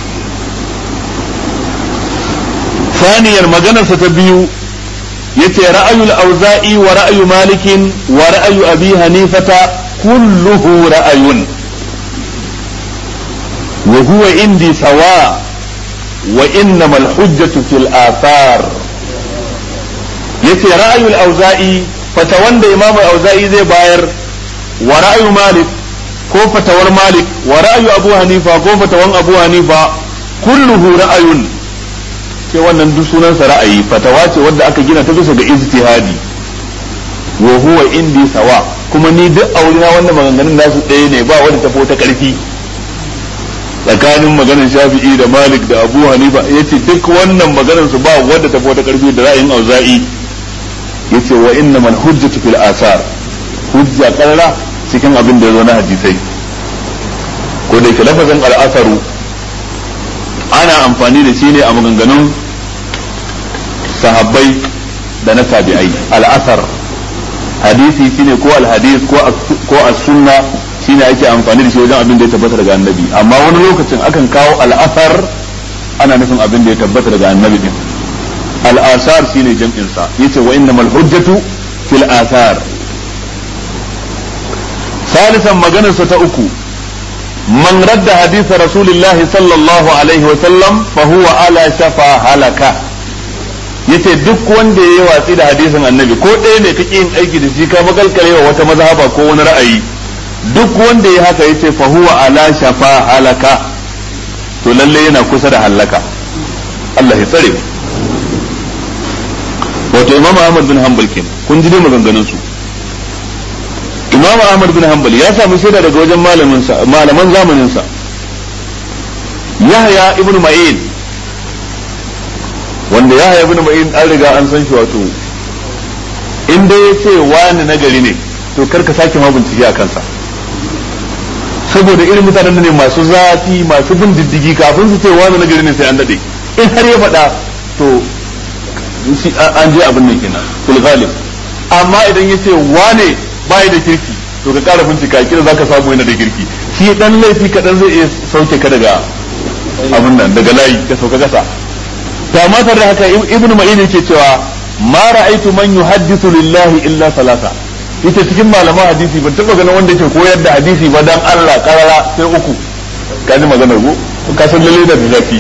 saniyar maganarsa ta biyu yace ra'ayul auza'i wa ra'ayu malikin wa ra'ayu abi hanifata kulluhu ra'ayun wa huwa indi sawa wa innama al-hujjatu fil athar yace ra'ayul auza'i fata wanda imamu auza'i zai bayar wa ra'ayu malik ko fatawar malik wa ra'ayu abu hanifa ko fatawan abu hanifa kulluhu ra'ayun ce wannan duk sunansa ra'ayi fatawa ce wadda aka gina ta bisa ga ijtihadi wa huwa indi sawa kuma ni duk aurina wannan maganganun nasu ɗaya ne ba wanda tafi ta karfi tsakanin maganar Shafi'i da Malik da Abu Hanifa yace duk wannan maganar su ba wanda tafi ta karfi da ra'ayin Auza'i yace wa innamal hujjatu fil asar hujja qarra cikin abin da ya zo na hadisai ko da ke lafazin al-asaru ana amfani da shi ne a maganganun sahabbai da na tabi'ai al'asar hadisi shine ko al-hadis ko as-sunna shine ake amfani da shi wajen abin da ya tabbata daga annabi amma wani lokacin akan kawo al'asar ana nufin abin da ya tabbata daga annabi din al-asar shine jam'in sa yace wa innamal hujjatu fil athar salisan maganarsa ta uku من رد حديث رسول الله صلى الله عليه وسلم فهو على شفا هلكة yace duk wanda ya yi watsi da hadisin annabi ko ɗaya ne kake yin aiki da shi ka makalkale wa wata mazhaba ko wani ra'ayi duk wanda ya haka yace fa huwa ala shafa halaka to lalle yana kusa da halaka Allah ya tsare wato Imam Ahmad bin Hanbal kin kun ji dai maganganun su Imam Ahmad bin Hanbal ya samu shaida daga wajen malamin sa malaman zamanin sa Yahya ibn Ma'in wanda Yahya ibn Ma'in an riga an san shi wato in dai yace wani nagari ne to karka sake ma bincike a kansa saboda irin mutanen ne masu zafi masu bin diddigi kafin su ce wani nagari ne sai an dade in har ya faɗa to an je abin nan kenan fil ghalib amma idan yace wane bai da kirki to ka kara bincika kira zaka samu yana da kirki shi dan laifi kadan zai iya sauke ka daga abin nan daga layi ka sauka kasa to amma tare da haka ibnu ma'in yake cewa ma ra'aytu man yuhaddithu lillahi illa salasa yace cikin malaman hadisi ban taba ganin wanda yake koyar da hadisi ba dan Allah karara sai uku kaji maganar go ka san lalle da zafi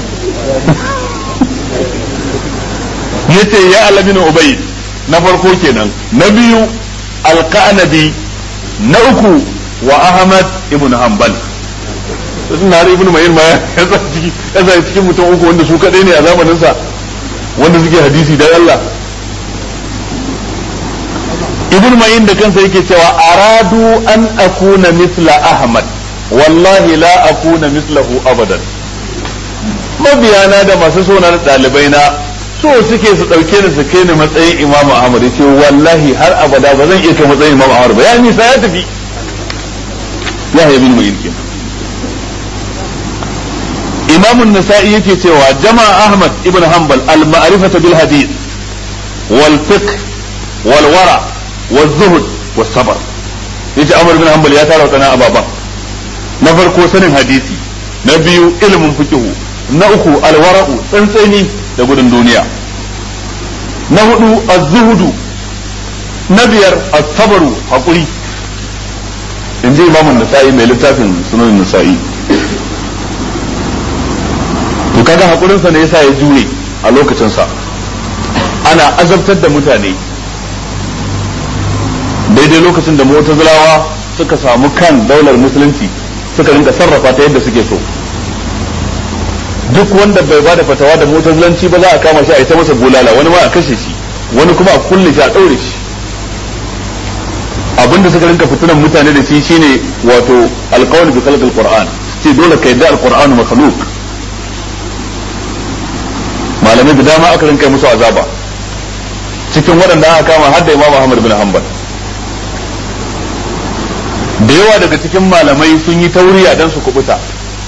yace ya ala bin ubay na farko kenan na biyu alqanabi na uku wa ahmad ibn hanbal sun har ibn ma'in ma ya tsaki ya tsaki cikin mutum uku wanda su kadai ne a zamanin sa wanda suke hadisi dan Allah ibn ma'in da kansa yake cewa aradu an akuna mithla ahmad wallahi la akuna mithlahu abadan mabiyana da masu sona da dalibai na so suke su dauke ni su kai ni matsayin imamu ahmad yace wallahi har abada ba zan iya kai matsayin imamu ahmad ba ya nisa ya tafi ya ibn ma'in kenan imam an-nasa'i yake cewa jama'a ahmad ibn hanbal al-ma'rifata bil hadith wal fiqh wal wara wal zuhud was sabr yace Ahmad bin Hanbal ya tara wadannan ababan na farko sanin hadisi na biyu ilimin fiqh na uku al wara'u tsantseni da gudun duniya na hudu az-zuhudu na biyar as-sabru hakuri inji Imam Nasa'i mai littafin Sunan Nasa'i to kaga hakurin sa ne yasa ya jure a lokacin sa ana azabtar da mutane daidai lokacin da mu'tazilawa suka samu kan daular musulunci suka rinka sarrafa ta yadda suke so duk wanda bai bada fatawa da mu'tazilanci ba za a kama shi a yi ta masa bulala wani ma a kashe shi wani kuma a kulle shi a daure shi abinda suka rinka fitunan mutane da shi shine wato alqawl bi khalqil qur'an ce dole kai da alqur'an makhluq malamai da dama aka rinka musu azaba cikin waɗanda aka kama har da Imam Ahmad bin Hanbal da yawa daga cikin malamai sun yi tauriya dan su kubuta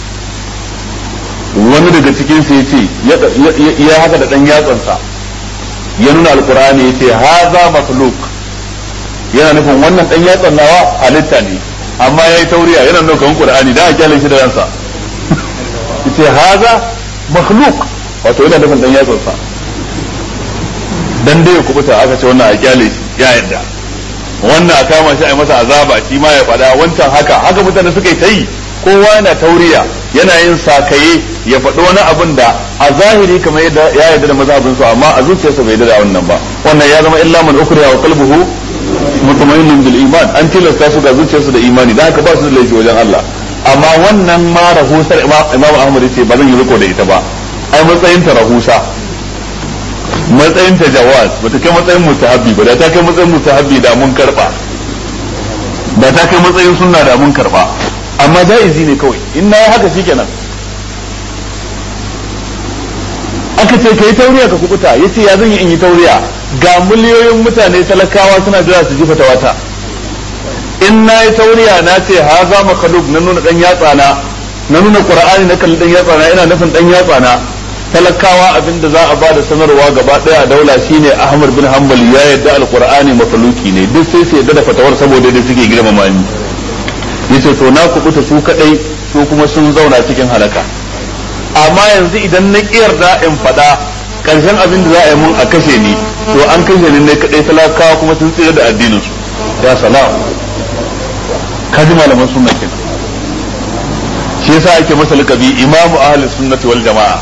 wani daga cikin su yace ya haka da dan yatsansa ya nuna alqur'ani yace haza makhluq yana nufin wannan dan yatsan nawa halitta ne amma yayi tauriya yana nuna kan qur'ani da aka kyale shi da ransa yace haza makhluq wato yana nufin dan yatsansa dan dai ya kubuta aka ce wannan a kyale shi ya yadda wannan a kama shi a yi masa azaba shi ma ya faɗa wancan haka haka mutane suka yi ta yi kowa yana tauriya yana yin sakaye ya faɗi wani abin da a zahiri kamar yadda ya yarda da mazhabin su amma a zuciyarsa bai yarda da wannan ba wannan ya zama illa man ukriha wa qalbuhu mutma'innun bil iman an tilasta su ga zuciyarsu da imani da haka ba su da laifi wajen Allah amma wannan ma rahusar Imam Ahmad yace ba zan yi riko da ita ba ai matsayin ta rahusa matsayin ta jawaz bata kai matsayin mustahabbi ba da ta kai matsayin mustahabbi da mun karba da ta kai matsayin sunna da mun karba amma jaizi ne kawai in na yi haka shikenan aka ce kai tauriya ka kubuta yace ya zan yi in yi tauriya ga miliyoyin mutane talakawa suna jira su ji fatawata in na yi tauriya na ce haza makhluq na nuna dan yatsa na na nuna qur'ani na kalli dan yatsa na ina nufin dan yatsa na talakawa abinda za a ba da sanarwa gaba daya a daula shine Ahmad bin Hanbal ya yadda alqur'ani makhluqi ne duk sai su yadda da fatawar saboda da suke girmama ni yace to na kubuta su kadai su kuma sun zauna cikin halaka amma yanzu idan na kiyarda in fada karshen abin da za a yi mun a kashe ni to an kashe ni ne kadai talakawa kuma sun tsira da addinin su ya salam kaji malaman sunna kenan shi yasa ake masa lakabi imamu ahlus sunnati wal jamaa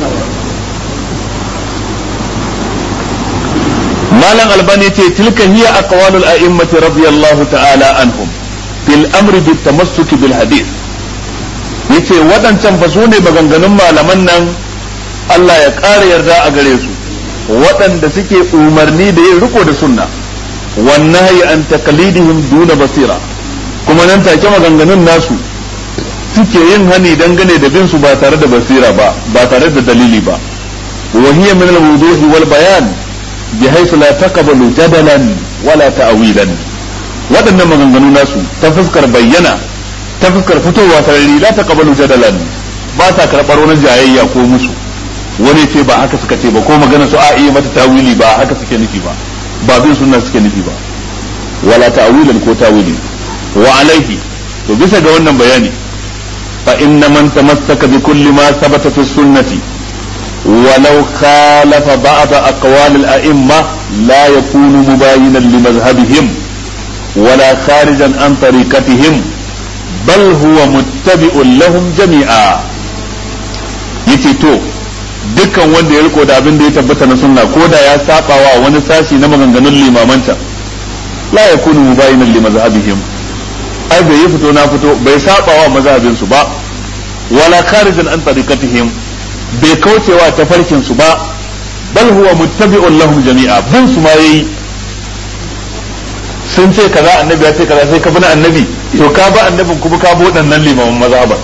malam albani ce tilka hiya aqwalul a'immati radiyallahu ta'ala anhum fil amri bit tamassuk bil hadith yace wadancan fa sune maganganun malaman nan Allah ya ƙara yarda a gare su waɗanda suke umarni da yin riko da sunna wan nahyi an taqlidihim duna basira kuma nan take maganganun nasu suke yin hani dangane da bin su ba tare da basira ba ba tare da dalili ba wa hiya min al-wuduh wal bayan bihaythu la taqbalu jadalan wala ta'wilan waɗannan maganganu nasu ta fuskar bayyana ta fuskar fitowa sarari la taqbalu jadalan ba sa karɓar wani jayayya ko musu wani ce ba haka suka ce ba ko magana su a iya mata tawili ba haka suke nufi ba ba bin sunna suke nufi ba wala ta'wilan ko tawili wa alaihi to bisa ga wannan bayani فإن من تمسك بكل ما ثبت في السنة ولو خالف بعض أقوال الأئمة لا يكون مباينا لمذهبهم ولا خارجا عن طريقتهم بل هو متبع لهم جميعا يتيتو dukkan wanda ya riko da abin da ya tabbata na sunna ko da ya saba wa wani sashi na maganganun limamanta la yakunu mubayinan li mazhabihim ai bai yi fito na fito bai saba wa mazhabin su ba wala kharijan an tariqatihim bai kaucewa tafarkin su ba bal huwa muttabi'un lahum jami'a bin su ma yayi sun ce kaza annabi ya ce kaza sai ka bi na annabi to ka ba annabin kuma ka bi waɗannan limaman mazhaban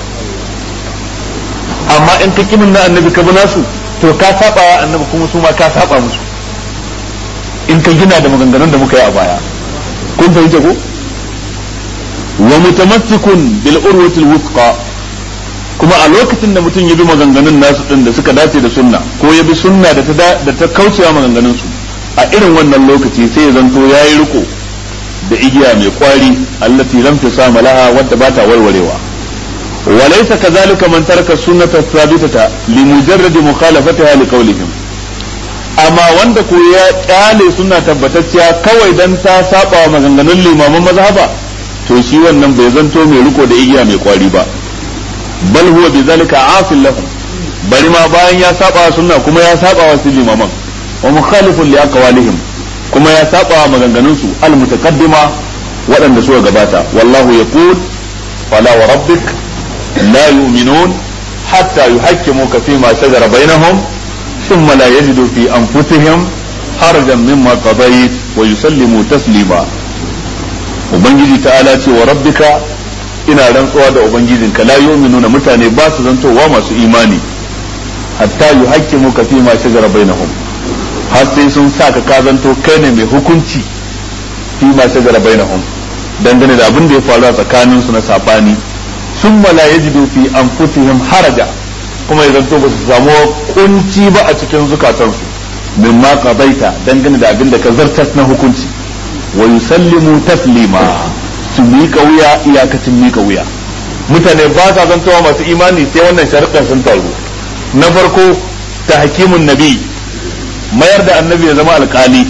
amma in ka kimin na annabi ka bi nasu to ka saba wa annabi kuma su ma ka saba musu in ka gina da maganganun da muka yi a baya kun fahimta ko wa mutamassikun bil urwati al wuthqa kuma a lokacin da mutum ya bi maganganun nasu din da suka dace da sunna ko ya bi sunna da ta da ta kaucewa maganganun su a irin wannan lokaci sai ya zanto yayi riko da igiya mai kwari allati lam tusama laha wadda ba ta warwarewa walaysa kadhalika man taraka sunnata thabitata limujarrad mukhalafatiha liqawlihim amma wanda ko ya kyale sunna tabbatacciya kawai dan ta saba wa maganganun limaman mazhaba to shi wannan bai zanto mai riko da igiya mai kwari ba bal huwa bizalika asil lahum bari ma bayan ya saba wa sunna kuma ya saba wa limaman wa mukhalifun li aqwalihim kuma ya saba wa maganganun su al mutaqaddima waɗanda suka gabata wallahu yaqul fala wa rabbik la yu'minun hatta yuhakkimuka fima shajara bainahum thumma la yajidu fi anfusihim harajan mimma qadayt wa yusallimu taslima ubangiji ta'ala ce wa rabbika ina rantsuwa da ubangijinka la yu'minuna mutane ba su zantowa masu imani hatta yuhakkimuka fima shajara bainahum har sai sun sa ka ka zanto kai ne mai hukunci fi ma shajara bainahum dangane da abin da ya faru a tsakanin su na sabani summa la yajidu fi anfusihim haraja kuma ya zanto ba su samu kunci ba a cikin zukatansu mimma qadaita dangane da abin da ka zartas na hukunci wa yusallimu taslima su miƙa wuya iyakacin miƙa wuya mutane ba sa zantowa masu imani sai wannan sharuɗan sun taru na farko tahkimun nabi mayar da annabi ya zama alkali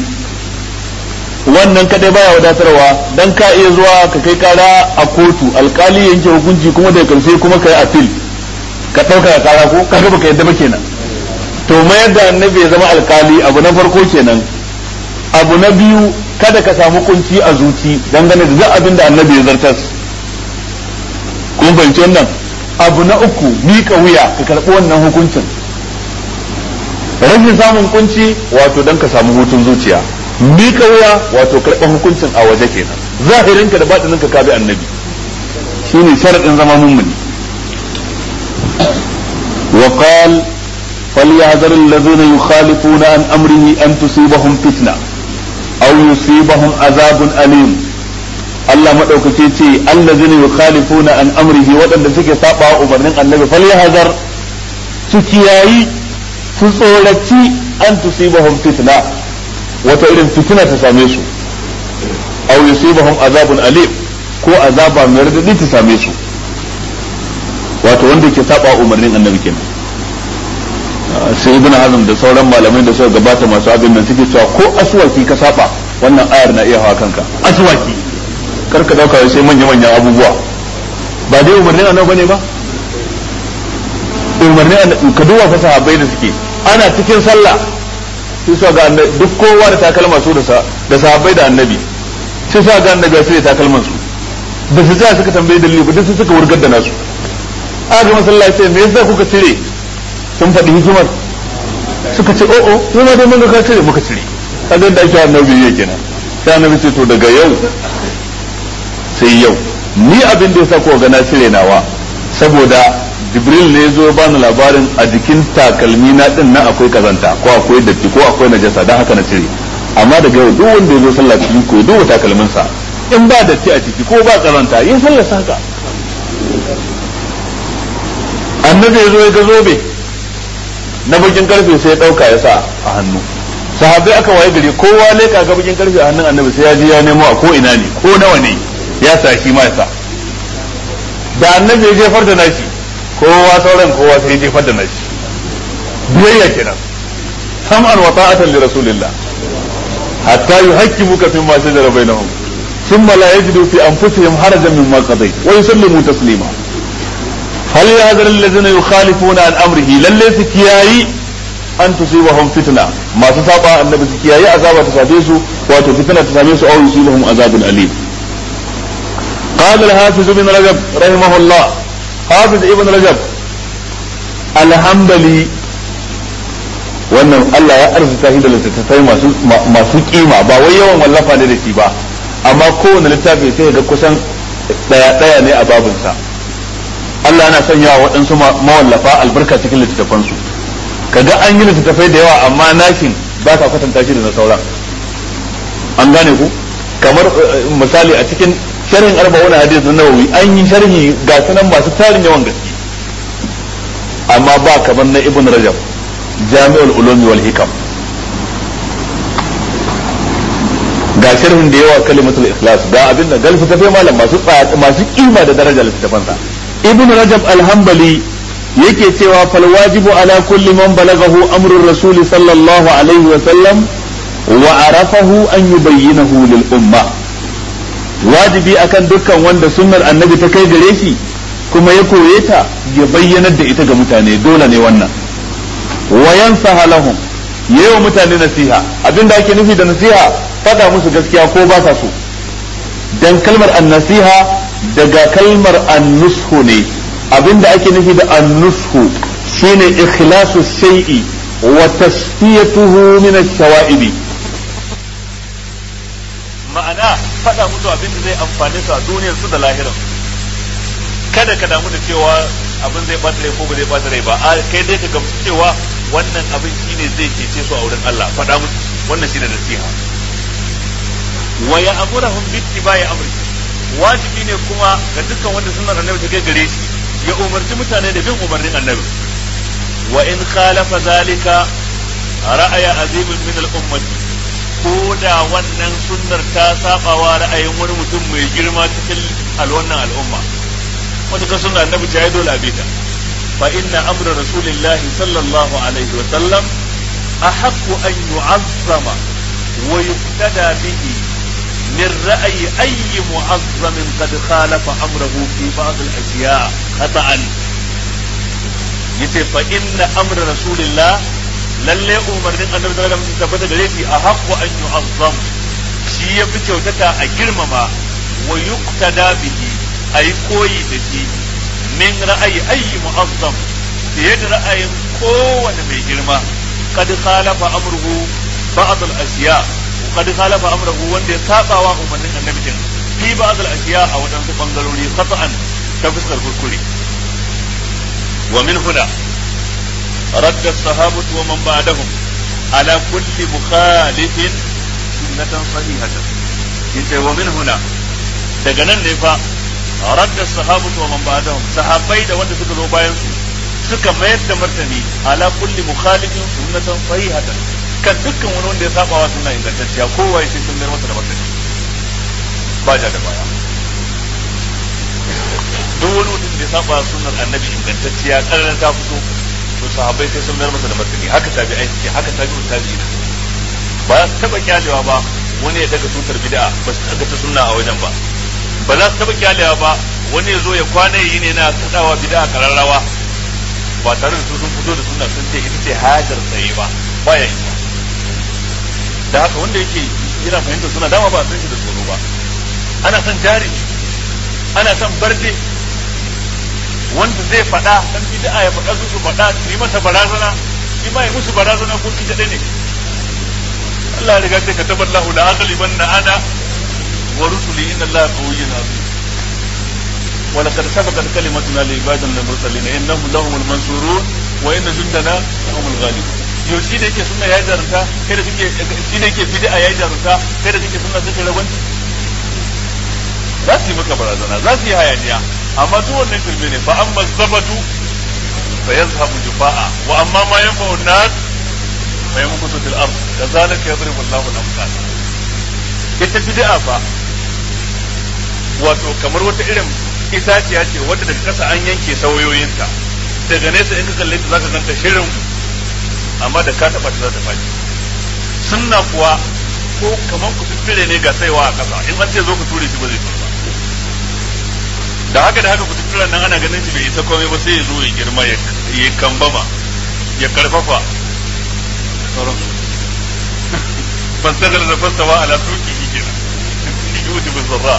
wannan kadai baya wadatarwa dan ka iya zuwa ka kai kara a kotu alkali yanke hukunci kuma da karshe kuma kai appeal ka dauka kara ko kaga baka yadda ba kenan to mayar da annabi ya zama alkali abu na farko kenan abu na biyu kada ka samu kunci a zuci dangane da duk abin da annabi ya zartas kun fahimci wannan abu na uku miƙa wuya ka karɓi wannan hukuncin rashin samun kunci wato dan ka samu hutun zuciya mika wuya wato karɓar hukuncin a waje kenan zahirinka da batininka ka bi annabi shine sharadin zama mummuni wa qal falyahdhar alladhina yukhalifuna an amrihi an tusibahum fitna aw yusibahum azabun alim Allah madaukake ce alladhina yukhalifuna an amrihi wadanda suke saba umarnin annabi falyahdhar su kiyayi su tsoraci an tusibahum fitna wata irin fitina ta same su aw yusibahum azabun alim ko azaba mai radadi ta same su wato wanda ke saba umarnin annabi kenan sai ibn hazm da sauran malamai da suka gabata masu abin nan suke cewa ko aswaki ka saba wannan ayar na iya hawa kanka aswaki kar ka dauka sai manya manyan abubuwa ba dai umarnin annabi bane ba umarnin annabi ka duba fa sahabbai da suke ana cikin sallah sai su ga duk kowa da takalma su da da sahabbai da annabi sai su ga annabi sai da takalman su da su tsaya suka tambaye dalili ba duk su suka wurgar da nasu aka masallaci sai me yasa kuka cire sun faɗi hikimar suka ce o'o mu ma dai mun ga ka cire muka cire kaga da ake annabi yake kenan sai annabi ce to daga yau sai yau ni abin da yasa ko ga na cire nawa saboda jibril ne zo bani labarin a jikin takalmi na din nan akwai kazanta ko akwai datti ko akwai najasa dan haka na cire amma daga yau duk wanda ya zo sallah cikin ko duk takalmin sa in ba datti a ciki ko ba kazanta yin sallar sa haka annabi ya zo ya ga zobe na bakin karfe sai ya dauka ya sa a hannu sahabbai aka waye gari kowa leka ga bakin karfe a hannun annabi sai ya je ya nemo a ko ina ne ko nawa ne ya sa shi ma ya sa da annabi ya jefar da nashi kowa sauran kowa sai ya jefar da nashi biyayya kenan sam'an wa ta'atan li rasulillah hatta yuhaqqimuka fi ma shajara bainahum thumma la yajidu fi anfusihim harajan mimma qadayt wa yusallimu taslima فليحذر الذين يخالفون عن امره lalle su kiyayi an tusibahum fitna masu saba annabi su kiyayi azaba ta same su wato fitna ta same su aw yusibahum azabun alim قال الحافظ ابن رجب رحمه الله حافظ ابن رجب الحنبلي wannan Allah ya arzuta shi da littattafai masu masu kima ba wai yawan wallafa ne da shi ba amma kowane littafi sai ga kusan daya daya ne a babinsa Allah yana sanya wa waɗansu mawallafa albarka cikin littattafansu kaga an yi littattafai da yawa amma nashin ba ka kwatanta shi da na sauran an gane ku kamar misali a cikin sharhin arba'una hadith na Nawawi an yi sharhi ga sanan masu tarin yawan gaske amma ba kamar na Ibn Rajab Jami'ul Ulumi wal Hikam ga sharhin da yawa kalimatul ikhlas ga abin da galfa tafe malam masu masu kima da daraja littafan sa ibn rajab al-hanbali yake cewa fal wajibu ala kulli man balagahu amru rasul sallallahu alaihi wa sallam wa arafahu an yubayyinahu lil umma wajibi akan dukkan wanda sunnar annabi ta kai gare shi kuma ya koye ta ya bayyanar da ita ga mutane dole ne wannan wa yansaha lahum yayin mutane nasiha abinda ake nufi da nasiha fada musu gaskiya ko ba sa so dan kalmar an-nasiha daga kalmar an-nushu ne abinda ake nufi da an-nushu shine ikhlasu shay'i wa tasfiyatuhu min ash-shawa'ibi ma'ana fada musu abinda zai amfane su a duniyar su da lahirar kada ka damu da cewa abin zai bata rai ko ba zai bata rai ba a kai dai ka gamsu cewa wannan abin shine zai cece su a wurin Allah fada musu wannan shine nasiha wa ya'muruhum bi ittiba'i amri wajibi ne kuma ga dukkan wanda sunnar annabi ta kai gare shi ya umarci mutane da bin umarnin annabi wa in khalafa zalika ra'aya azimin min al-ummati ko da wannan sunnar ta sabawa ra'ayin wani mutum mai girma cikin alwannan al'umma wata kan sunnar annabi ta yi dole a bita fa inna amra rasulillahi sallallahu alaihi wa sallam ahaqqu an yu'azzama wa yuqtada bihi من رأي أي معظم قد خالف أمره في بعض الأشياء خطأ yace fa inna amra rasulillah lalle umarnin annabi da mutum tabbata gare shi a haqqu an yu'azzam shi ya fi kyautata a girmama wa yuqtada bihi ayi koyi da shi min ra'ayi ayyi mu'azzam fiye da ra'ayin kowane mai girma kad khalafa amruhu ba'd al-ashiya qad khalafa amrahu wanda ya saba wa umarnin annabi din fi ba'd al-ashiya a wadansu bangarori qat'an ta fuskar kuskure wa min huna radda as-sahabatu wa man ba'dahum ala kulli mukhalifin sunnatan sahihatan yace wa min huna daga nan ne fa radda as-sahabatu wa man ba'dahum sahabbai da wanda suka zo bayan su suka mayar da martani ala kulli mukhalifin sunnatan sahihatan kan dukkan wani wanda ya saba wa sunna ingantacciya kowa ya ce sun mayar masa da martani ba ja da baya duk wani mutum da ya saba wa sunnar annabi ingantacciya karar ta fito to sahabbai sai sun mayar masa da martani haka tabi'ai suke haka tabi'un tabi'ina ba za su taba kyalewa ba wani ya daga tutar bid'a ba su daga ta sunna a wajen ba ba za su taba kyalewa ba wani ya zo ya kwana yi ne na kadawa bid'a kararrawa ba tare da su sun fito da sunna sun ce ita ce hajar tsaye ba baya yi da haka wanda yake yana fahimta suna dama ba a san shi da tsoro ba ana son jari ana son barde wanda zai faɗa dan bid'a ya faɗa su su faɗa yi masa barazana shi ma ya musu barazana ko shi kadai ne Allah ya riga sai ka taballahu la aghlibanna ana wa rusuli inna Allah qawiyyun azim wa laqad sabaqat kalimatuna li ibadina al-mursalin innahum lahumul mansurun wa inna jundana lahumul ghalibun yau shi da yake sunna yayi jarunta kai da kake shi da yake bid'a yayi jarunta kai da kake sunna sai rawanci za su yi maka barazana za su yi hayaniya amma duk wannan shirme ne fa amma zabatu fa yazhabu jufa'a wa amma ma yanfa'u an-nas fa yamkutu fil ard kazalika yadribu Allahu al-amsal ita bid'a fa wato kamar wata irin itaciya ce wadda daga kasa an yanke sawayoyinta daga nesa in ka kalle ta zaka ganta shirin amma da ka taba ta za ta faɗi sunna kuwa ko kaman ku tuttire ne ga saiwa a kasa in an ce zo ku ture shi ba zai tura ba da haka da haka ku tuttiren nan ana ganin shi bai isa komai ba sai ya zo ya girma ya kambama ya karfafa sauran fastagar da fastawa ala suki shi kenan yuji bin zarra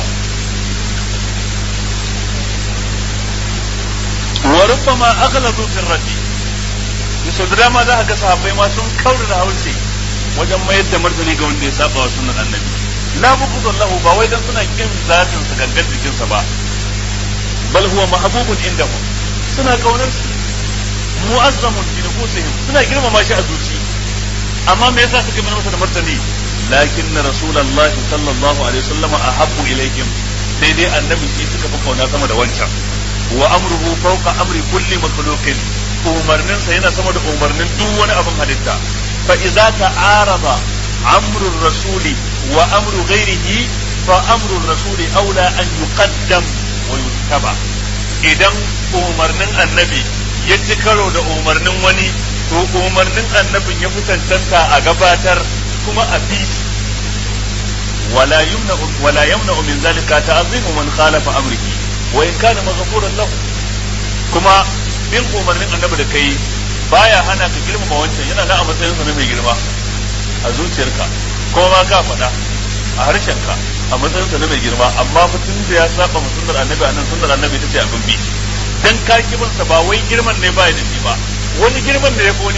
wa rubbama aghladu fi radi sau da dama za ka ga sahabbai ma sun kaura da harshe wajen mayar da martani ga wanda ya saba wa sunnar annabi la bughd lahu ba wai dan suna kin zatin sa gangan jikin sa ba bal huwa mahbubun indahum suna kaunar shi mu'azzamun fi nufusihim suna girmama shi a zuci amma me yasa suka mayar masa da martani lakinna rasulullahi sallallahu alaihi wasallam ahabbu ilayhim sai dai annabi shi suka fi kauna sama da wancan wa amruhu fawqa amri kulli makhluqin umarninsa yana sama da umarnin duk wani abin halitta fa idza ta'arada amru rasuli wa amru ghairihi fa amru ar-rasul aula an yuqaddam wa yuttaba idan umarnin annabi ya ci karo da umarnin wani to umarnin annabin ya fi cancanta a gabatar kuma a bi wala yumna wala yamna min zalika ta'zimu man khalafa amrihi wa in kana maghfuran lahu kuma bin umarnin annabi da kai baya hana ka girmama wancan yana da a matsayin sa mai girma a zuciyarka ko ma ka faɗa a harshenka a matsayin sa mai girma amma mutum da ya saba sunnar annabi annan sunnar annabi tace abin bi dan ka kibansa ba wai girman ne ba da shi ba wani girman da ya koni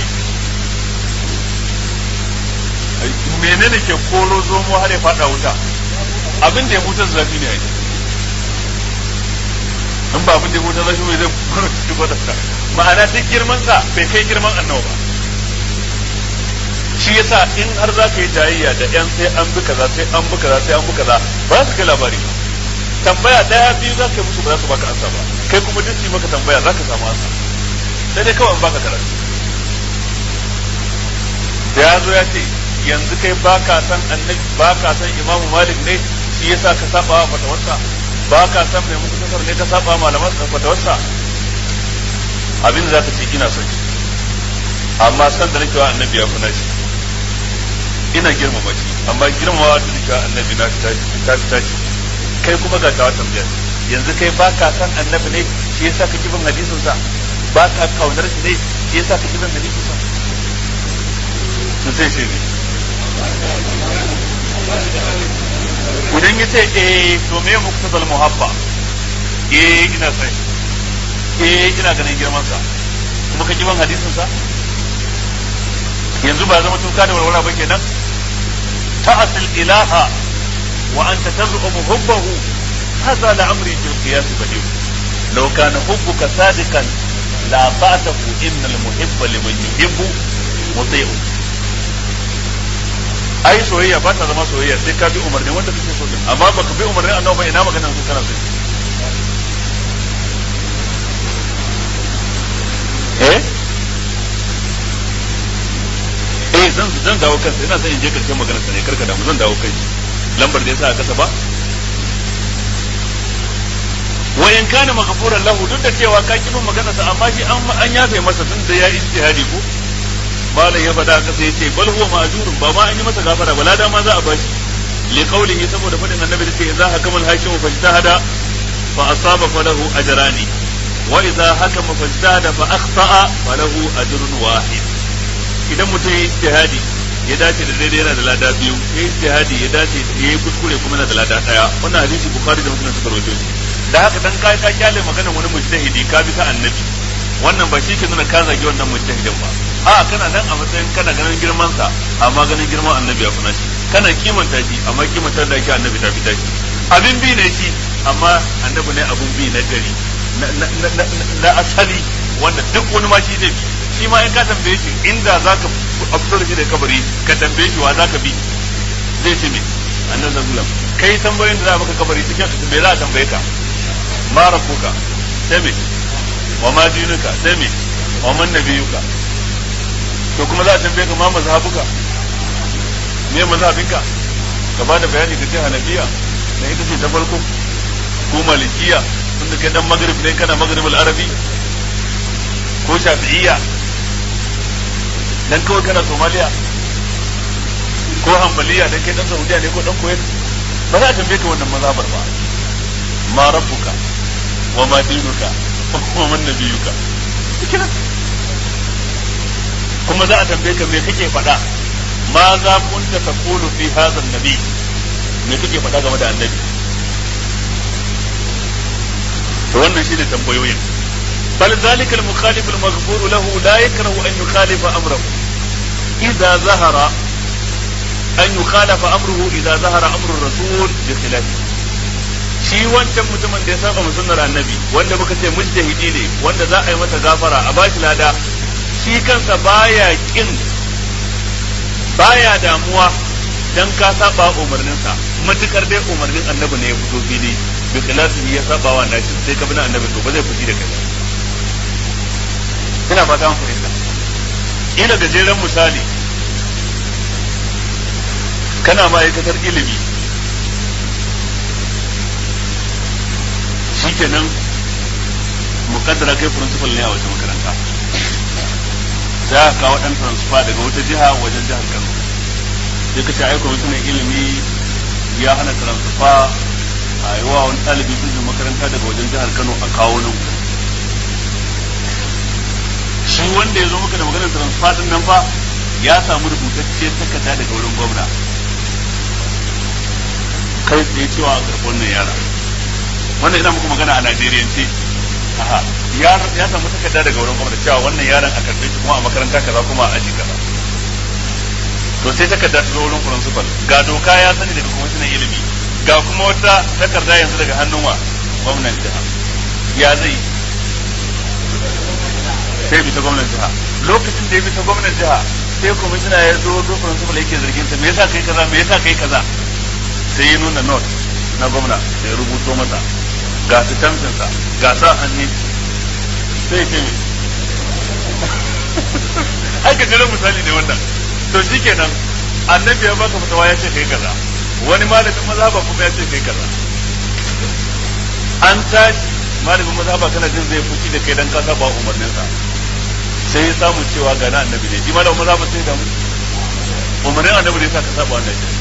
menene ke koro zomo har ya fada wuta abin da ya mutar zafi ne ai in ba abin da ya mutar zafi bai zai koro shi ba da ma'ana duk girman sa bai kai girman annabi ba shi yasa in har za ka yi jayayya da yan sai an bi kaza sai an bi kaza sai an bi kaza ba za su kai labari ba tambaya daya biyu za ka yi musu ba za su baka ansa ba kai kuma duk su maka tambaya za ka samu ansa sai dai kawai baka karatu da ya zo ya ce yanzu kai baka san annabi baka san imamu malik ne shi yasa ka saba wa fatawarsa baka san mai muku kasar ne ka saba malaman fatawarsa abin da za ka ce ina son shi amma san da nake wa annabi ya kuna shi ina girmama shi amma girmamawa da nake wa annabi na ta ta ta kai kuma ga tawa tambayar yanzu kai baka san annabi ne shi yasa kake bin hadisin sa baka kaunar shi ne shi yasa kake bin hadisin sa to sai shi ne idan yace eh to me muktazal muhabba eh ina sai eh ina ganin girman sa kuma kake bin hadisin sa yanzu ba zama tuka da walwala ba kenan ta'asil ilaha wa anta taz'umu hubbahu hadha la'amri fil qiyas badil law kana hubbuka sadiqan la ta'tafu innal muhibba liman yuhibbu muti'u ai soyayya ba ta zama soyayya sai ka bi umarni wanda kake so din amma baka bi umarni annabi ba ina maganar su kana sai eh eh zan zan dawo kansa ina son in je karshen maganar sa ne karka damu zan dawo kai lambar da yasa a kasa ba wa in kana maghfuran lahu duk da cewa ka kibin maganar sa amma shi an an yafe masa tun da ya ijtihadi ko malam ya faɗa kasa yace bal huwa ma'jurun ba ma an yi masa gafara ba lada ma za a bashi li qawlihi saboda fadin annabi da ce idza hakama al-hakim fa ijtahada fa asaba falahu ajrani wa idza hakama fa ijtahada fa akhta'a falahu ajrun wahid idan mutum ya yi ijtihadi ya dace da daidai yana da lada biyu ya yi ijtihadi ya dace ya yi kuskure kuma yana da lada daya wannan hadisi bukhari da muslim suka rawaito shi da haka dan kai ka kyale maganar wani mujtahidi ka bi ta annabi wannan ba shi ke nuna ka zagi wannan mujtahidin ba a kana nan a matsayin kana ganin girman sa amma ganin girman annabi ya kuna shi kana kimanta shi amma kimanta da yake annabi ta fita shi abin bi ne shi amma annabi ne abun bi na gari na asali wanda duk wani ma shi zai bi shi ma in ka tambaye shi inda za ka fito da shi da kabari ka tambaye shi wa za ka bi zai ce me annabi sallallahu alaihi kai tambayoyin da za maka kabari cikin su me za a tambaye ka ma rabbuka sai me wa ma dinuka sai me wa man nabiyuka to kuma za a tambaye ka ma mazhabuka me mazhabinka ka ba da bayani ka ce hanafiya na ita ce ta farko ko malikiya tunda kai dan magrib ne kana maghribul arabi ko shafi'iyya dan kawai kana somaliya ko hanbaliya dan kai dan saudiya ne ko dan kuwait ba za a tambaye ka wannan mazhabar ba ma rabbuka wa ma dinuka wa man nabiyuka kina kuma za a tambaye ka me kake faɗa ma za kunta taqulu fi hadha an-nabi me kake faɗa game da annabi to wannan shine tambayoyin بل ذلك المخالف المغفور له لا يكره أن يخالف أمره إذا ظهر أن يخالف أمره إذا ظهر أمر الرسول بخلافه shi wancan mutumin da ya saba sunnar annabi wanda muka ce mujtahidi ne wanda za a yi masa gafara a bashi lada shi kansa baya kin baya damuwa dan ka saba umarninsa matukar dai umarnin annabi ne ya fito fili bi khilafihi ya saba wa nashi sai ka bi na annabi to ba zai fushi da kai ina fata mun fahimta ina gajeren misali kana ma'aikatar ilimi shikenan mukaddara kai principal ne a wata makaranta za ka kawo dan transfer daga wata jiha wajen jihar Kano sai ka ce ai kwamishinan ilimi ya hana transfer a yi wa wani ɗalibi bijin makaranta daga wajen jihar Kano a kawo nan shi wanda ya zo maka da maganar transfer din nan fa ya samu rubutacciyar takarda daga wurin gwamna kai tsaye cewa a karɓi wannan yara wannan ina muku magana a Najeriyance aha ya samu takarda daga wurin gwamna cewa wannan yaron a karɓe shi kuma a makaranta kaza kuma a aji kaza to sai takarda ta zo wurin principal ga doka ya sani daga kwamishinan ilimi ga kuma wata takarda yanzu daga hannun wa gwamnan jiha ya zai sai bi ta gwamnan jiha lokacin da ya bi ta gwamnan jiha sai kwamishina ya zo zo principal yake zargin sa me yasa kai kaza me yasa kai kaza sai ya nuna note na gwamna sai ya rubuto masa ga sitamfin sa ga sa hannu sai ce ai ka jira misali ne wannan to shikenan annabi ya baka fatawa ya ce kai kaza wani malamin mazhaba kuma ya ce kai kaza an tashi malamin mazhaba kana jin zai fushi da kai dan ka saba umarnin sa sai ya samu cewa ga na annabi ne shi malamin mazhaba sai da mu umarnin annabi ne sa ka saba wannan shi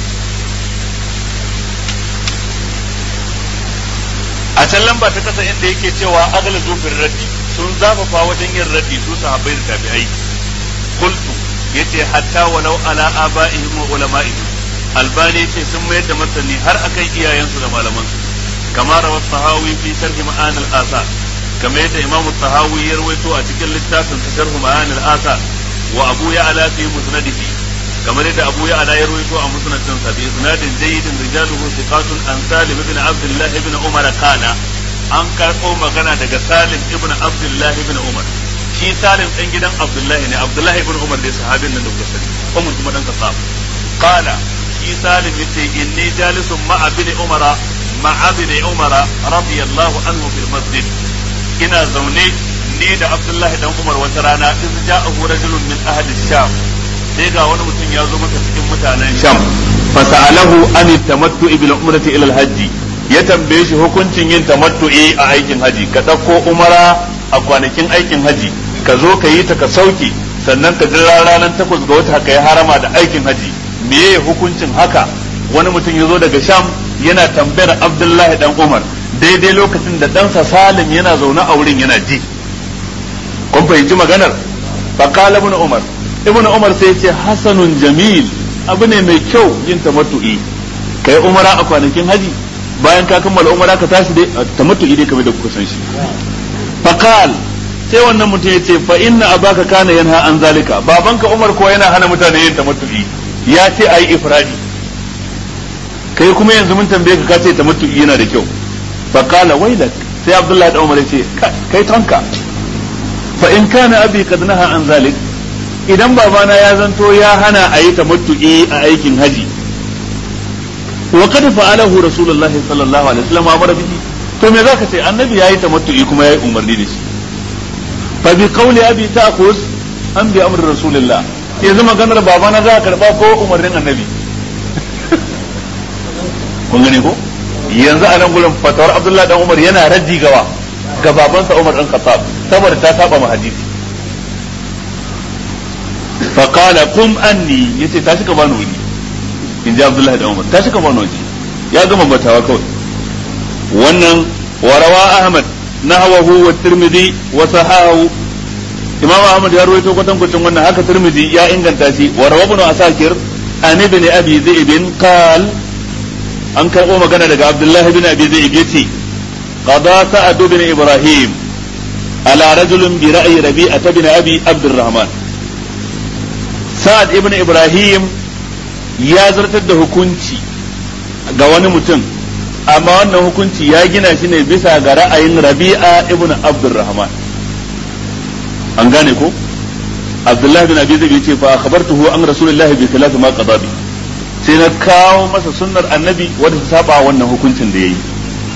a can lamba ta kasa inda yake cewa agala zufin raddi sun zafafa wajen yin raddi su sahabbai da tabi'ai qultu yace hatta walau ala aba'ihim wa ulama'ihim albani yace sun mayar da martani har akan iyayensu da malaman su kama rawa sahawi fi sharh ma'an al-asar kama yadda imamu sahawi ya rawaito a cikin littafin sharh ma'an al-asar wa abu ya'la fi musnadihi kamar yadda abu ya'la ya rawaito a musnadin sa bi isnadin jayyidin rijaluhu thiqatun an salim ibn abdullah ibn umar kana an karɓo magana daga salim ibn abdullah ibn umar shi salim dan gidan abdullahi ne abdullahi ibn umar da sahabin nan da kuka sani umar kuma dan kasab qala shi salim yace inni jalisun ma'a bin umara ma'a bin umara radiyallahu anhu fil masjid ina zaune ni da abdullahi dan umar wata rana in ja'ahu rajulun min ahli sham sai ga wani mutum ya zo masa cikin mutanen sham fa sa'alahu an tamattu'i bil umrati ila al hajj ya tambaye shi hukuncin yin tamattu'i a aikin haji ka dauko umara a kwanakin aikin haji ka zo ka yi ta ka sauke sannan ka jira ranar takwas ga wata ka yi harama da aikin haji meye hukuncin haka wani mutum ya zo daga sham yana tambayar abdullahi dan umar daidai lokacin da ɗansa salim yana zaune a wurin yana ji kun fahimci maganar fa qala ibn umar ibn umar sai ya ce hasanun jamil abu ne mai kyau yin tamattu'i kai umara a kwanakin haji bayan ka kammala umara ka tashi dai tamattu'i dai kamar da kuka san shi fa qala sai wannan mutum ya ce fa inna abaka kana yanha an zalika babanka Umar ko yana hana mutane yin tamattu'i ya ce ayi ifradi kai kuma yanzu mun tambaye ka kace tamattu'i yana da kyau fa qala wailak sai Abdullahi da Umar ya ce kai tanka fa in kana abi kad naha an zalik idan babana ya zanto ya hana ayi tamattu'i a aikin haji wa kad fa'alahu rasulullahi sallallahu alaihi wasallam amara bihi to me zaka ce annabi yayi tamattu'i kuma yayi umarni da shi fa bi qawli abi ta'khuz an bi amri rasulillah yanzu maganar babana za ka karba ko umarnin annabi kun gane ko yanzu a nan gurin fatawar abdullahi dan umar yana raddi gawa ga babansa umar dan khattab saboda ta saba ma hadisi fa qala qum anni yace ta shi ka bani wuri in ji abdullahi dan umar ta shi ka bani wuri ya gama batawa kawai wannan warawa ahmad nahwahu wa tirmidhi wa sahahu imam ahmad ya rawaito kwatan kwatan wannan haka tirmidhi ya inganta shi wa rawabu asakir an ibn abi zaib qal an karbo magana daga abdullahi ibn abi zaib yace qada sa'ad ibn ibrahim ala rajulin bi ra'yi rabi'a ibn abi abdurrahman sa'ad ibn ibrahim ya zartar da hukunci ga wani mutum amma wannan hukunci ya gina shi ne bisa ga ra'ayin rabi'a ibn abdurrahman an gane ko abdullahi bin abi zabi ce fa akhbartuhu an rasulullahi bi khilafi ma qada bi sai na kawo masa sunnar annabi wanda ta saba wannan hukuncin da yayi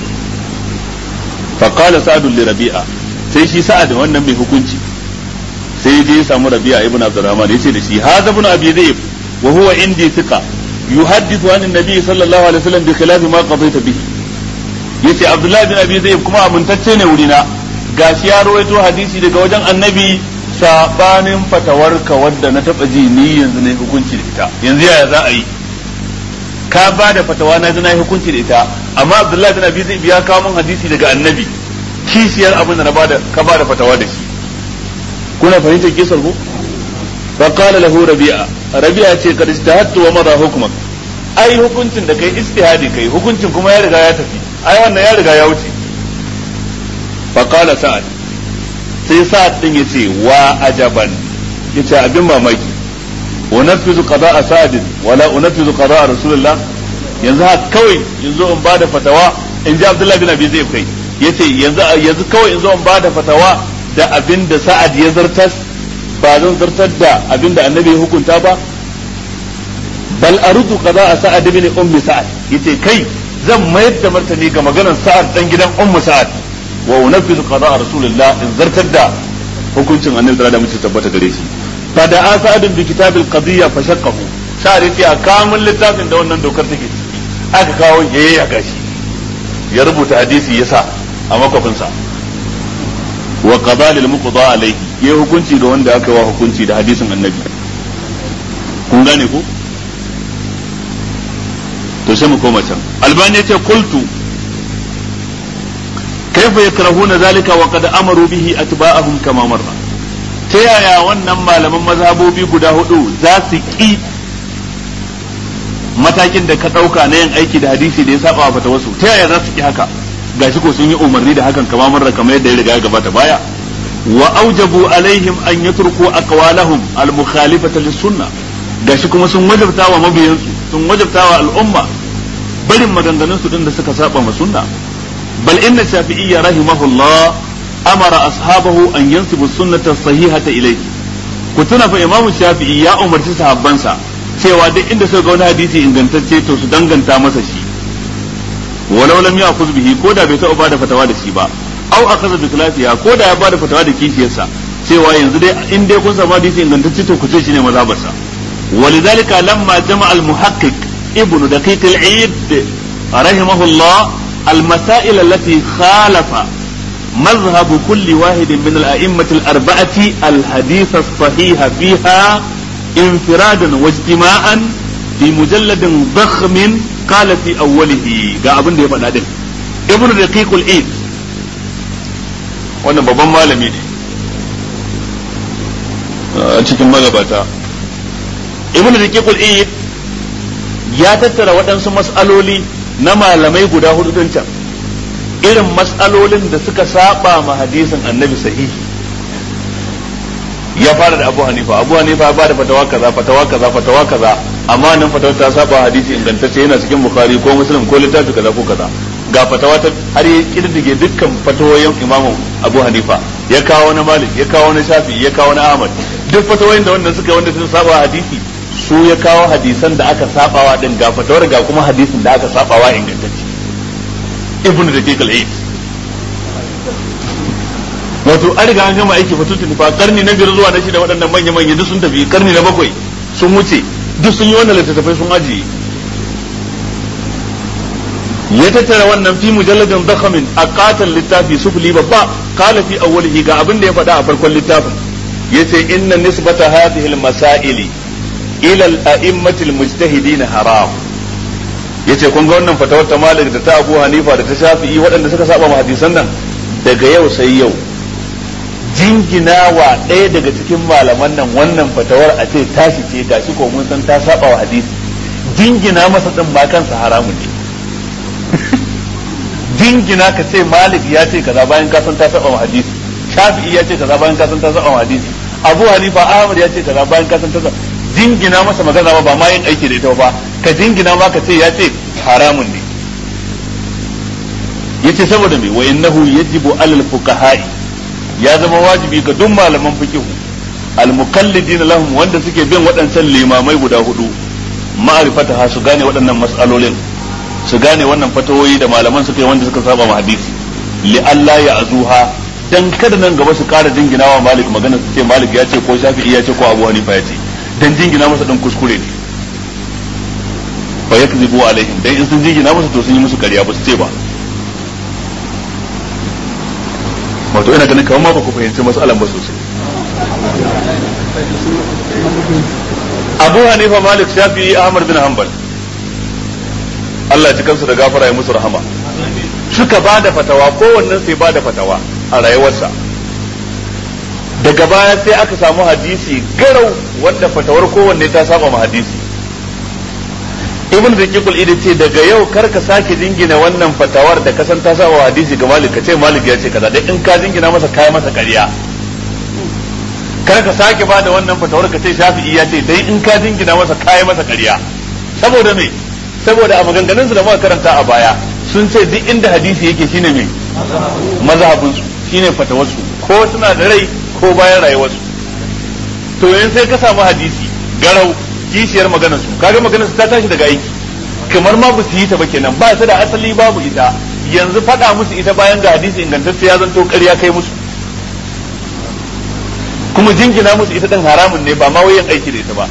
fa qala sa'd li rabi'a sai shi sa'ad wannan mai hukunci sai je ya samu rabi'a ibn abdurrahman yace da shi hadha ibn abi zaib wa huwa indi thiqa yuhaddithu an annabi sallallahu alaihi wasallam bi khilafi ma qadaita bihi yace Abdullah bin Abi Zayd kuma amintacce ne wurina gashi ya rawaito hadisi daga wajen annabi sabanin fatawarka wadda na taba ji ni yanzu ne hukunci da ita yanzu yaya za a yi ka ba da fatawa na ji na yi hukunci da ita amma Abdullah bin Abi Zayd ya kawo min hadisi daga annabi kishiyar abin da na bada ka bada fatawa da shi kuna fahimtar kisar ko fa qala lahu rabi'a rabi'a ce kad ijtahadtu wa madha hukmak ai hukuncin da kai istihadi kai hukuncin kuma ya riga ya tafi ai wannan ya riga ya wuce fa qala sa'ad sai sa'ad din yace wa ajaban yace abin mamaki unaffizu qada'a sa'ad wala unaffizu qada'a rasulullah yanzu ha kawai yanzu in bada fatawa in ji Abdullah bin Abi Zayd kai yace yanzu yanzu kawai in zo in bada fatawa da abin da Sa'ad ya zartas ba zan zartar da abin da Annabi ya hukunta ba bal arudu qada Sa'ad ibn ummi Sa'ad yace kai zan mayar da martani ga maganar Sa'ad dan gidan ummu Sa'ad wa unaffizu qada Rasulullah in zartar da hukuncin Annabi da da muke tabbata gare shi fa da Sa'ad bi kitabil qadiyya fa shaqqahu Sa'ad yace a kamun littafin da wannan dokar take ciki aka kawo yayi ya gashi ya rubuta hadisi yasa a makwafinsa wa qada lil muqda alayhi yayi hukunci ga wanda aka wa hukunci da hadisin annabi kun gane ko to sai mu koma can albani yace qultu kayfa yakrahuna zalika wa qad amaru bihi atba'ahum kama marra ta yaya wannan malaman mazhabobi guda hudu za su ki matakin da ka dauka na yin aiki da hadisi da ya saba wa fatawarsu ta yaya za su ki haka gashi ko sun yi umarni da hakan kama marra kamar yadda ya riga ya gabata baya wa aujabu alaihim an yatruku aqwalahum al-mukhalifata lis-sunnah gashi kuma sun wajabta wa mabiyansu sun wajabta wa al'umma barin maganganun su din da suka saba ma sunna bal inna shafi'iyya rahimahullah amara ashabahu an yansibu sunnata sahihata ilayhi ku tuna fa imam shafi'i ya umarci sahabbansa cewa duk inda suka ga wani hadisi ingantacce to su danganta masa shi walau lam ya'khudh bihi ko da bai taɓa bada fatawa da shi ba aw akhadha bi khilafiha ko da ya bada fatawa da kishiyarsa cewa yanzu dai in dai kun samu hadisi ingantacce to ku ce shine mazhabarsa ولذلك لما جمع المحقق ابن دقيق العيد رحمه الله المسائل التي خالف مذهب كل واحد من الأئمة الأربعة الحديث الصحيح فيها انفرادا واجتماعا في مجلد ضخم قال في أوله قابل دي فنادل ابن دقيق العيد وانا بابا مالمي a cikin magabata ibn Daqiqul Eid ya tattara waɗansu mas'aloli na malamai guda hudu din can irin mas'alolin da suka saba ma hadisin annabi sahihi ya fara da Abu Hanifa Abu Hanifa ya bada fatawa kaza fatawa kaza fatawa kaza amma nan fatawa ta saba hadisi ingantacce yana cikin Bukhari ko Muslim ko littafi kaza ko kaza ga fatawa ta har ya kiddige dukkan fatawoyin Imam Abu Hanifa ya kawo na Malik ya kawo na Shafi'i ya kawo na Ahmad duk fatawoyin da wannan suka wanda sun saba hadisi su ya kawo hadisan da aka sabawa din ga fatawar ga kuma hadisin da aka sabawa ingantacce ibnu daqiq al-aid wato an riga an gama aiki fatutun fa karni na biyar zuwa na shida waɗannan manya manya duk sun tafi karni na bakwai sun wuce duk sun yi wannan littattafai sun ajiye ya tattara wannan fi mujalladin dakhamin aqatal littafi sufli babba qala fi awwalihi ga abin da ya faɗa a farkon littafin yace inna nisbata hadhihi al-masaili ila al-a'immati al-mujtahidin haram yace kun ga wannan fatawar ta Malik da ta Abu Hanifa da ta Shafi'i waɗanda suka saba hadisan nan daga yau sai yau jinginawa ɗaya daga cikin malaman nan wannan fatawar a ce tashi ce gashi ko mun san ta saba wa hadisi jingina masa din ba kansa haramun ne jingina ka ce Malik ya ce kaza bayan ka san ta saba wa hadisi Shafi'i ya ce kaza bayan ka san ta saba wa hadisi Abu Hanifa Ahmad ya ce kaza bayan ka san ta saba jingina masa magana ba ma yin aiki da ita ba ka jingina ma ka ce ya ce haramun ne yace saboda me wa innahu yajibu alal fuqaha'i ya zama wajibi ga duk malaman fiqh al muqallidin lahum wanda suke bin waɗancan limamai guda hudu ma'rifataha su gane waɗannan mas'alolin su gane wannan fatawoyi da malaman suka yi wanda suka saba ma hadisi li Allah ya azuha dan kada nan gaba su ƙara jinginawa Malik magana su ce Malik ya ce ko Shafi'i ya ce ko Abu Hanifa ya ce dan jingina masa dan kuskure ne fa yakzibu alaihim dan in sun jingina musu to sun yi musu ƙarya ba su ce ba. wato ina ganin kamar ma ba ku fahimci mas'alan ba sosai. Abu Hanifa, Malik, Shafi'i, Ahmad bin Hanbal Allah ya kansu da gafara ya musu rahama suka ba da fatawa, kowannen sai ba da fatawa a rayuwarsa. Daga baya sai aka samu hadisi garau wanda fatawar kowanne ta saba ma hadisi. Ibn Zakiqul Idi ce daga yau kar ka sake jingina wannan fatawar da kasan ta saba hadisi ga Malik, ka ce Malik ya ce kaza, dan in ka jingina masa kai masa ƙarya. Kar ka sake ba da wannan fatawar ka ce Shafi'i ya ce, dai in ka jingina masa kai masa ƙarya. Saboda me? Saboda a maganganun su da muka karanta a baya sun ce duk inda hadisi yake shine me mazhabin su, shine fatawar su, ko suna da rai ko bayan rayuwar su. To yanzu sai ka samu hadisi garau kishiyar maganar su, kaga maganar su ta tashi daga aiki, kamar ma ba su yi ta ba kenan, ba su da asali babu ita, yanzu faɗa musu ita bayan ga hadisi ingantacce ya zanto ƙarya kai musu, kuma jingina musu ita din haramun ne, ba ma wayan aiki da ita ba.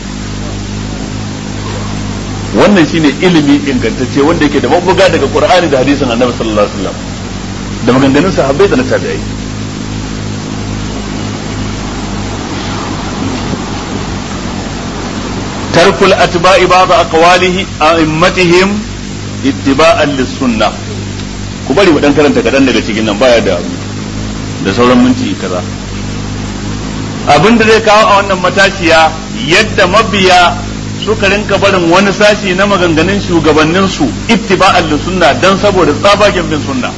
Wannan shine ilimi ingantacce wanda yake da mabuga daga Qur'ani da hadisin Annabi sallallahu alaihi wasallam da maganganun sahabbai da na tabi'ai. tarkul atba'i ba'd aqwalihi a'immatihim ittiba'an lis-sunnah. Ku bari mu dan karanta kadan daga cikin nan baya da da sauran minti kaza. Abin da zai kawo a wannan matashiya yadda mabiya suka rinka barin wani sashi na maganganun shugabannin su ittiba'an lis-sunnah dan saboda tsabagen bin sunna.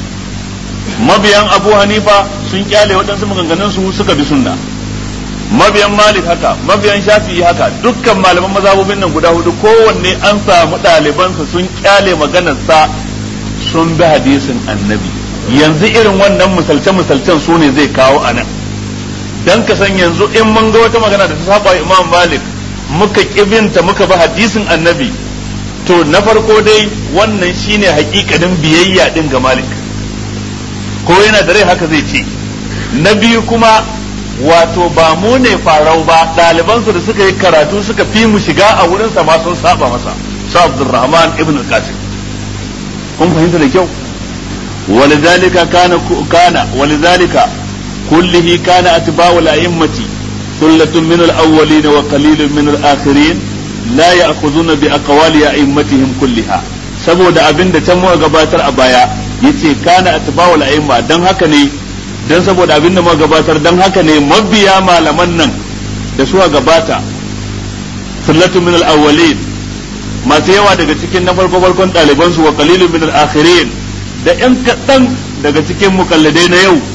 Mabiyan Abu Hanifa sun kyale waɗansu maganganun su suka bi sunna. Mabiyan Malik haka, mabiyan Shafi'i haka, dukkan malaman mazhabobin nan guda hudu kowanne an samu ɗalibansa sun kyale maganarsa sun bi hadisin Annabi. Yanzu irin wannan misalce-misalcen su ne zai kawo a nan. Dan ka san yanzu in mun ga wata magana da ta saba Imam Malik muka kibinta muka bi hadisin Annabi, to na farko dai wannan shine hakikanin biyayya din ga Malik. Ko yana da rai haka zai ce. Na biyu kuma wato ba mu ne farau ba, ɗalibansu da suka yi karatu suka fi mu shiga a wurinsa ma sun saba masa, su Abdurrahman ibn al-Qasim. Kun fahimta da kyau? Walidhalika kana kana walidhalika kullihi kana atba'u al-a'immati sullatun min al-awwalin wa qalilun min al-akhirin la ya'khuduna bi aqwali a'immatihim kulliha. Saboda abinda can muka gabatar a baya yace kana atba'u al-a'imma, dan haka ne dan saboda abin da muka gabatar dan haka ne mabiya malaman nan da suka gabata sullatu min al-awwalin masu yawa daga cikin na farko farkon ɗaliban su wa qalilun min al-akhirin da yan kaɗan daga cikin mukalladai na yau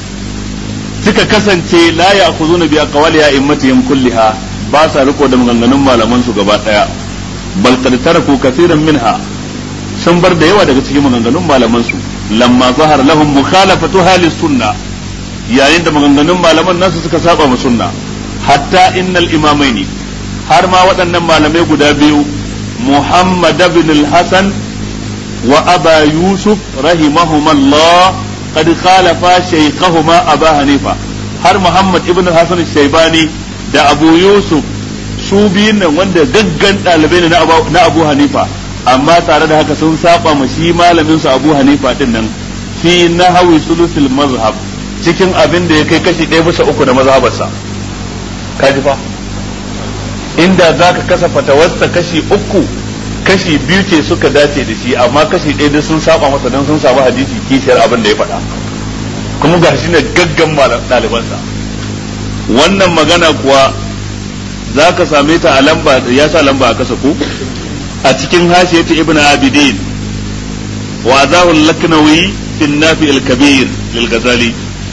suka kasance la ya'khuzuna bi aqwali a'immatihim kulliha, ba sa riko da maganganun malaman su gaba daya, bal qad taraku kaseeran minha, sun bar da yawa daga cikin maganganun malaman su lamma zahar lahum mukhalafatu halis sunna, yayin da maganganun malaman nasu suka saba mu sunna. Hatta innal imamaini, har ma waɗannan malamai guda biyu Muhammad ibn al-Hasan wa Aba Yusuf rahimahumallah qad khalafa shaykhahuma Aba Hanifa, har Muhammad ibn al-Hasan al-Shaybani da Abu Yusuf su biyun nan wanda gaggan ɗalibai ne na Abu Hanifa, amma tare da haka sun saba ma shi malamin su Abu Hanifa din nan fi nahwi sulusul mazhab, cikin abin da ya kai kashi ɗaya bisa uku na mazhabarsa. Kaji fa inda zaka kasa fatawarsa kashi uku, kashi biyu ce suka dace da shi, amma kashi ɗaya da sun saba masa dan sun samu hadisi kishiyar abin da ya faɗa, kuma ga shi ne gaggan ɗalibansa. Wannan magana kuwa zaka same ta a lamba, ya sa lamba a kasa ko a cikin hashiyatu ibn abidin wa azahu al-laknawi fi an-nafi al-kabir lil-ghazali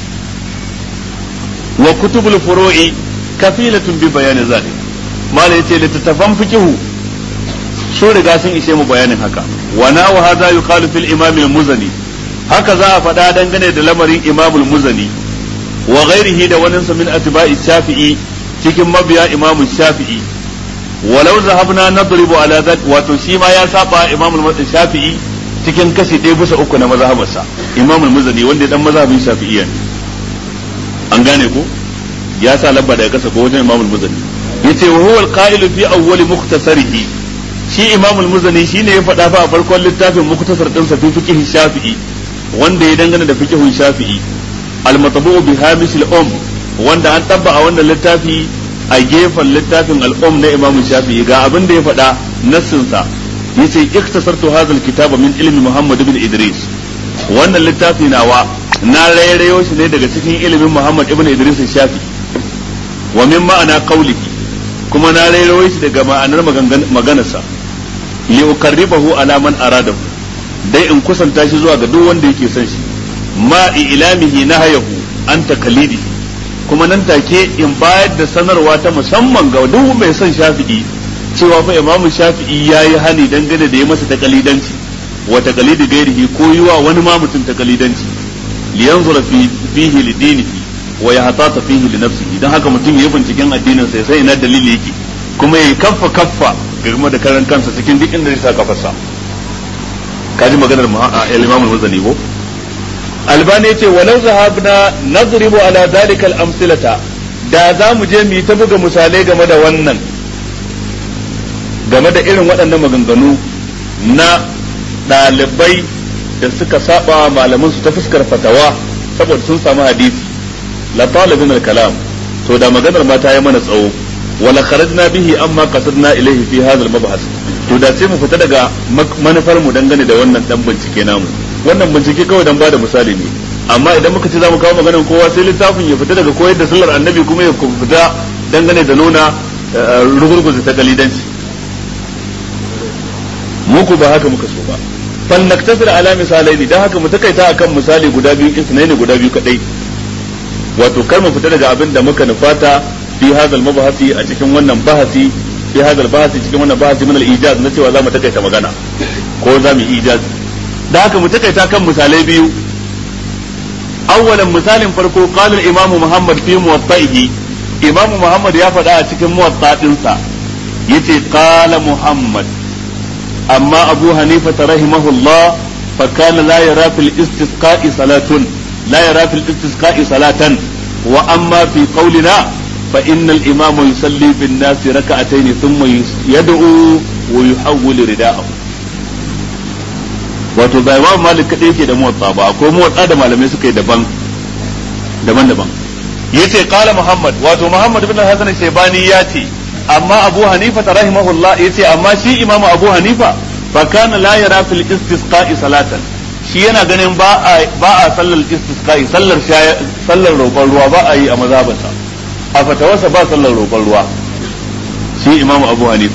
wa kutub al-furu'i kafilatun bi bayan zalik. mala yace littattafan fiqhu so riga sun ishe mu bayanin haka. wa na wa hadha yuqalu fil imam al-muzani, haka za a faɗa dangane da lamarin imam al-muzani wa ghairihi da wani min atba'i shafi'i, cikin mabiya imam shafi'i. walau zahabna nadribu ala dhat, wato shi ma ya saba imam al-shafi'i cikin kashi ɗaya bisa uku na mazhabarsa, imam al-muzani wanda dan mazhabin shafi'iyya ne. An gane ko ya sa labba daga kasa ko wajen imam al-muzani yace wa huwa al-qa'ilu fi awwal mukhtasarihi, shi imamul muzani shine ya faɗa fa a farkon littafin muktasar din sa fi fiqh shafi'i wanda ya dangana da fiqh shafi'i al-matbu' bi hamish al-um wanda an tabba a wannan littafi a gefen littafin al-um na imam shafi'i ga abin da ya faɗa nassin sa yace iktasartu hadha al-kitaba min ilmi muhammad ibn idris wannan littafi nawa na rairayo shi ne daga cikin ilimin muhammad ibn idris shafi'i wa min ma'ana qawlihi kuma na rairayo shi daga ma'anar maganarsa li ukarribahu ala man aradahu dai in kusanta shi zuwa ga duk wanda yake son shi ma ilamihi nahayahu an takalidi kuma nan take in bayar da sanarwa ta musamman ga duk mai son shafi'i cewa fa imamu shafi'i yayi hani dangane da ya masa takalidanci wa takalidi gairihi ko yiwa wani ma mutum takalidanci li yanzura fi fihi li dinihi wa yahtata fihi li nafsihi dan haka mutum yayi binciken addinin sa sai ina dalili yake kuma yayi kaffa kaffa game da karan kansa cikin duk inda zai sa kafarsa kaji maganar al-Imam al-Muzani ko Albani yace walau zahabna nadribu ala dhalika al-amsilata da za mu je mu ta buga misalai game da wannan game da irin waɗannan maganganu na ɗalibai da suka saba malaman su ta fuskar fatawa saboda sun samu hadisi la talibin al-kalam to da maganar ma ta yi mana tsawo wala kharajna bihi amma qasadna ilayhi fi hadha al-mabhas to da sai mu fita daga manufar mu dangane da wannan dan bincike namu wannan bincike kawai dan bada misali ne amma idan muka ce zamu kawo maganar kowa sai littafin ya fita daga koyar da sallar annabi kuma ya fita dangane da nuna rugurguza ta kalidanci muku ba haka muka so ba fal naktasir ala misalaini dan haka mu takaita akan misali guda biyu isnaini guda biyu kadai wato kar mu fita daga abin da muka nufata fi hadha al-mabhasi a cikin wannan bahasi fi hadha al-bahasi cikin wannan bahasi min al-ijaz na cewa zamu takaita magana ko zamu ijaz da haka mu takaita kan misalai biyu awwalan misalin farko qala al-imam Muhammad fi muwatta'ihi imam Muhammad ya faɗa a cikin muwatta'in sa yace qala Muhammad amma Abu Hanifa rahimahullah fa kana la yara fil istisqa'i salatun la yara fil istisqa'i salatan wa amma fi qawlina فإن الإمام يصلي بالناس ركعتين ثم يدعو ويحول رداءه wato ba imam malik kadai yake da muwatta ba akwai muwatta da malamai suka yi daban daban daban yace qala muhammad wato muhammad ibn hasan shaybani yace amma abu hanifa rahimahullah yace amma shi imamu abu hanifa fa kana la yara fil istisqa'i salatan shi yana ganin ba a ba a sallar istisqa'i sallar sallar roƙon ruwa ba a yi a mazhabansa a fatawarsa ba sallar roƙon ruwa shi imamu abu hanifa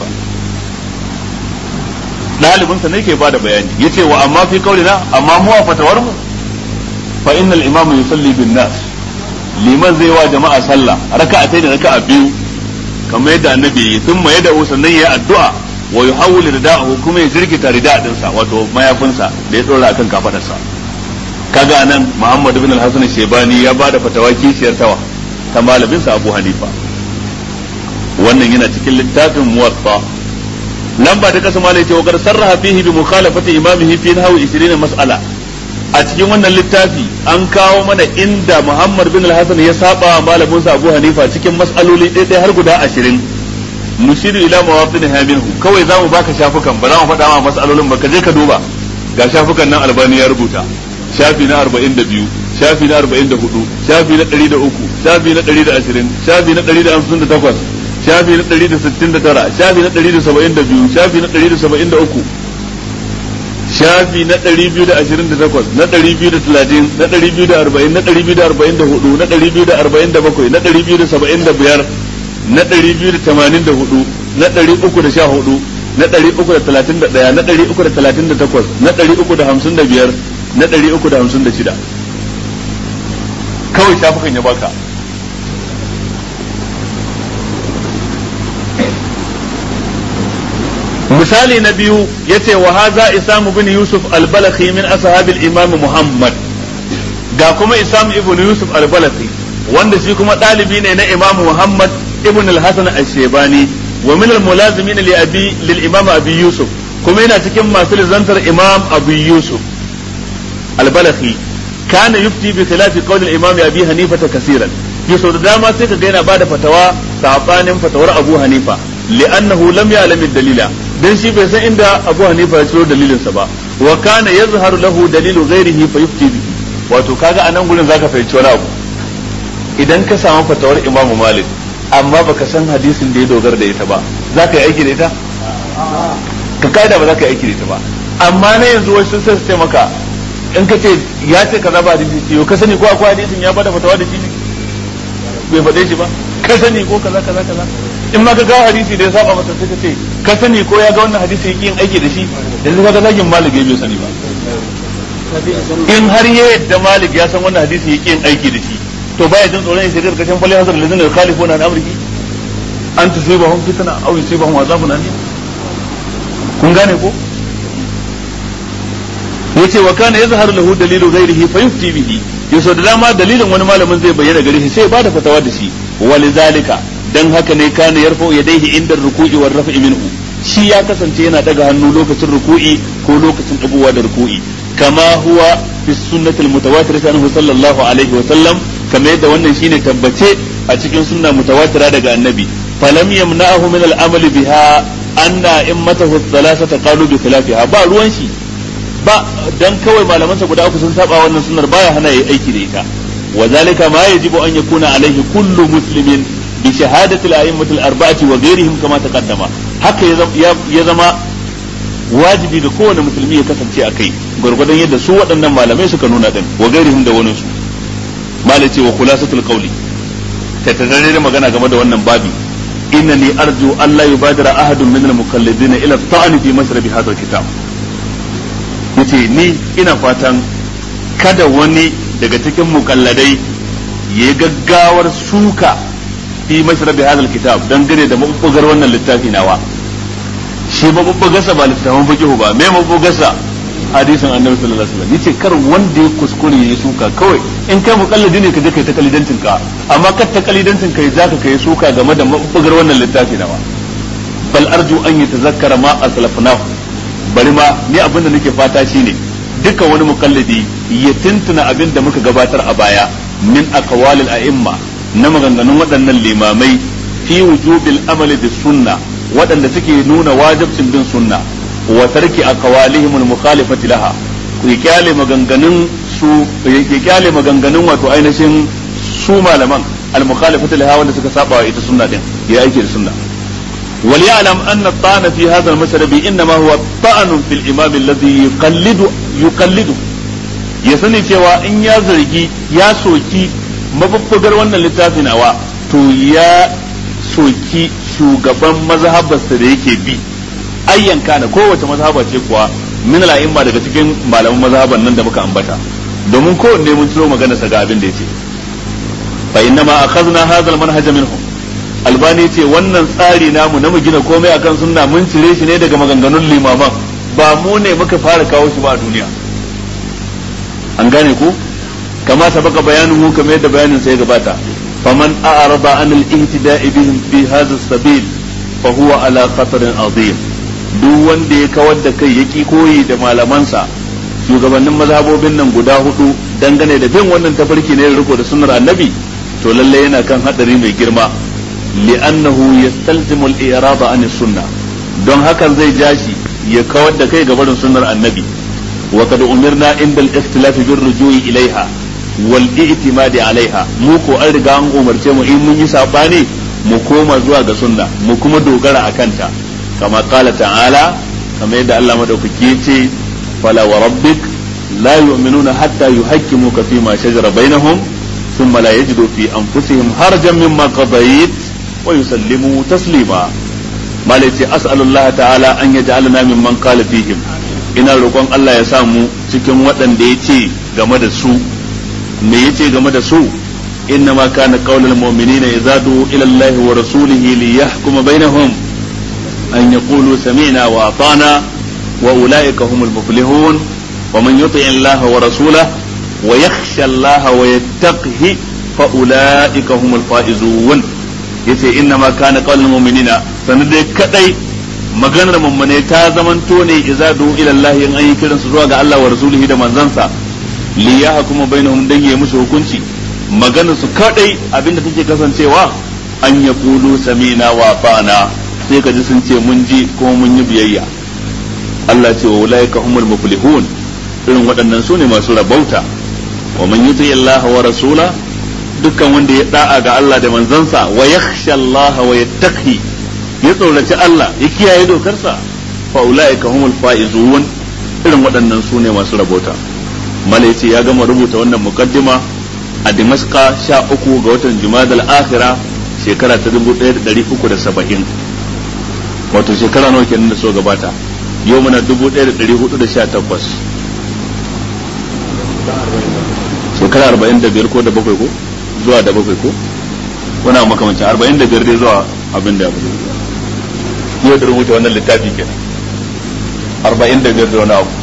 ɗalibinsa ne ke ba da bayani ya ce wa amma fi kaulina amma mu a fatawar mu fa innal imamu yusalli bin nas liman zai wa jama'a sallah raka'a da raka'a biyu kamar yadda annabi yi sun mai da sannan ya addu'a wa yuhawwilu rida'ahu kuma ya jirkita rida' dinsa wato mayafinsa da ya dora akan kafadarsa kaga anan Muhammad ibn al-Hasan Shaybani ya bada fatawa kishiyar tawa ta malaminsa Abu Hanifa wannan yana cikin littafin Muwatta lamba ta kasa malai ce wa gar sarraha fihi bi mukhalafati imamihi fi nahwi ishirin mas'ala a cikin wannan littafi an kawo mana inda Muhammad bin al-Hasan ya saba malaminsa Abu Hanifa cikin mas'aloli ɗaya har guda ashirin nushiru ila mawaqinha minhu kawai zamu baka shafukan ba za mu faɗa ma mas'alolin ba ka je ka duba ga shafukan nan Albani ya rubuta shafi na arba'in da biyu shafi na arba'in da hudu shafi na ɗari da uku shafi na ɗari da ashirin shafi na ɗari da hamsin da takwas shafi na ɗari da sittin da tara shafi na ɗari da saba'in da biyu shafi na ɗari da saba'in da uku shafi na ɗari biyu da ashirin da takwas na ɗari biyu da talatin na ɗari biyu da arba'in na ɗari biyu da arba'in da hudu na ɗari biyu da arba'in da bakwai na ɗari biyu da saba'in da biyar na ɗari biyu da tamanin da hudu na ɗari uku da sha hudu na ɗari uku da talatin da ɗaya na ɗari uku da talatin da takwas na ɗari uku da hamsin da biyar na ɗari uku da hamsin da shida kawai shafukan ya baka misali na biyu yace wa haza isam ibn yusuf al-balakhi min ashab al-imam muhammad ga kuma isam ibn yusuf al-balakhi wanda shi kuma dalibi ne na imam muhammad ibn al-hasan al-shaybani wa min al-mulazimin li abi lil imam abi yusuf kuma yana cikin masu lizantar imam abu yusuf al-balakhi kana yufti bi khilafi qawl al-imam abi hanifa kaseeran yaso da dama sai ka ga yana bada fatawa sabanin fatawar abu hanifa li'annahu lam ya'lam ad-dalila dan shi bai san inda Abu Hanifa ya ciro dalilin sa ba wa kana yazharu lahu dalilu ghairihi fa yufti bihi wato kaga anan gurin zaka fahimci wani abu idan ka samu fatawar Imam Malik amma baka san hadisin da ya dogara da ita ba zaka yi aiki da ita ka kaida ba zaka yi aiki da ita ba amma na yanzu wasu sai su ce maka in ka ce ya ce kaza ba hadisi ce ka sani ko akwai hadisin ya bada fatawa da shi ne bai faɗe shi ba ka sani ko kaza kaza kaza in ma ka ga hadisi da ya saba masa sai ka ce ka sani ko ya ga wannan hadisi yake yin aiki da shi yanzu ka ga zagin Malik bai sani ba in har ya yadda Malik ya san wannan hadisi yake yin aiki da shi to baya jin tsoron ya shiga karkashin fali hasar lazina yukhalifuna an amrihi an tusibahum fitna aw yusibahum azabun alim kun gane ko yace wa kana yazharu lahu dalilu ghairihi fa yufti bihi yaso da dama dalilin wani malamin zai bayyana gare shi sai ba da fatawa da shi walizalika dan haka ne kana yarfa'u yadayhi inda ruku'i war raf'i minhu shi ya kasance yana daga hannu lokacin ruku'i ko lokacin dagowa da ruku'i kama huwa fi sunnati almutawatirah anhu sallallahu alaihi wa sallam kama yadda wannan shine tabbace a cikin sunna mutawatira daga annabi falam yamna'ahu min al-amal biha anna immatahu thalathata qalu bi khilafiha ba ruwan shi ba dan kawai malaman sa guda uku sun saba wannan sunnar baya hana yayi aiki da ita wa zalika ma yajibu an yakuna alaihi kullu muslimin bi shahadati al-a'immati al-arba'ati wa ghayrihim kama taqaddama haka ya zama wajibi ga kowane musulmi ya kasance a kai gurgurdan yadda su waɗannan malamai suka nuna din wa ghayrihim da wani su malai ce wa khulasatul qawli ta tare da magana game da wannan babi innani arju an la yubadira ahadun min al-mukallidin ila at-ta'n fi mashrabi hadha al-kitab yace ni ina fatan kada wani daga cikin mukalladai ya gaggawar suka fi mashrabi hadha al-kitab dangane da mabubbugar wannan littafi nawa shi mabubbugarsa ba littafin fiqh ba me mabubbugarsa hadisin annabi sallallahu alaihi wasallam yace kar wanda ya kuskure ya suka kawai in kai mukallidi ne ka je kai ta kalidancin ka amma kar ta kalidancin kai zaka kai suka game da mabubbugar wannan littafi nawa bal arju an yatazakkara ma aslafnahu bari ma ni abin da nake fata shine duka wani mukallidi ya tuntuna abin da muka gabatar a baya min aqwalil a'imma na maganganun waɗannan limamai fi wujubil amali bis sunna waɗanda suke nuna wajibcin bin sunna wa tarki aqwalihim al mukhalifati laha ku kyale maganganun su ku kyale maganganun wato ainihin su malaman al mukhalifati laha wanda suka saba wa ita sunna din ya aiki da sunna وليعلم أن الطعن في هذا المشرب إنما هو الطعن في الإمام الذي يقلد يقلده يسني cewa in ya zargi ya soki mabubbugar wannan littafin awa to ya soki shugaban mazhabarsa da yake bi ayyan kana kowace mazhaba ce kuwa min al'imma daga cikin malaman mazhaban nan da muka ambata domin kowanne mun ciro magana sa ga abin da yace fa inna ma akhadna hadha al-manhaj minhum albani ce wannan tsari namu na mu gina komai akan sunna mun cire shi ne daga maganganun limaman ba mu ne muka fara kawo shi ba a duniya an gane ku kama sabaka bayanin mu kamar yadda bayanin sai gabata faman a'rada an al-ihtida'i bihim fi hadha as-sabil fa huwa ala khatarin azim duk wanda ya kawar da kai yaki koyi da malamansa shugabannin mazhabobin nan guda hudu dangane da bin wannan tafarki ne riko da sunnar annabi to lalle yana kan hadari mai girma li'annahu yastalzimu al-i'rad an as-sunnah don hakan zai jashi ya kawar da kai ga barin sunnar annabi wa kad umirna inda al-ikhtilaf bir ruju'i ilaiha wal i'timad alaiha mu ko an riga an umarce mu in mun yi sabani mu koma zuwa ga sunna mu kuma dogara akan ta kama qala ta'ala kamar yadda Allah madaukaki yace fala wa rabbik la yu'minuna hatta yuhaqqimuka fi ma shajara bainahum thumma la yajidu fi anfusihim harajan mimma qadayt wa yusallimu taslima malaiti as'alullah ta'ala an yaj'alna mimman qala fihim ina roƙon Allah ya sa mu cikin waɗanda yace game da su me yace game da su innama kana qaulul mu'minina idza du'u ila Allah wa rasulihi liyahkuma bainahum an yaqulu sami'na wa ata'na wa ulaika humul muflihun wa man yuti' Allah wa rasulahu wa yakhsha Allah wa yattaqihi fa ulaika humul faizun yace inna ma kana qaulul mu'minina sanan dai kadai maganar mummune ta zamanto ne idza du ila Allah in ayi kiran su zuwa ga Allah wa rasulihi da manzansa li yahkuma bainahum dan yayi musu hukunci maganar su kadai abinda take kasancewa an yaqulu sami'na wa ata'na sai ka ji sun ce mun ji kuma mun yi biyayya. Allah ce wa ulaika humul muflihun, irin waɗannan su ne masu rabauta. wa man yuti Allah wa rasula, dukkan wanda ya da'a ga Allah da manzansa, wa yakhsha Allah wa yattaqi, ya tsoraci Allah ya kiyaye dokarsa, fa ulaika humul faizun, irin waɗannan su ne masu rabauta. Malaici ya gama rubuta wannan muqaddima a Dimashqa sha uku ga watan Jumadal Akhira shekara ta dubu ɗaya da ɗari uku da saba'in, wato shekara nawa kenan da so gabata. Yau muna dubu ɗaya da ɗari hudu da sha takwas, shekara arba'in da biyar ko da bakwai ko zuwa da bakwai ko wana makamancin arba'in da biyar dai zuwa abin da ya fi yau da rubuta wannan littafi kenan arba'in da biyar da wani abu.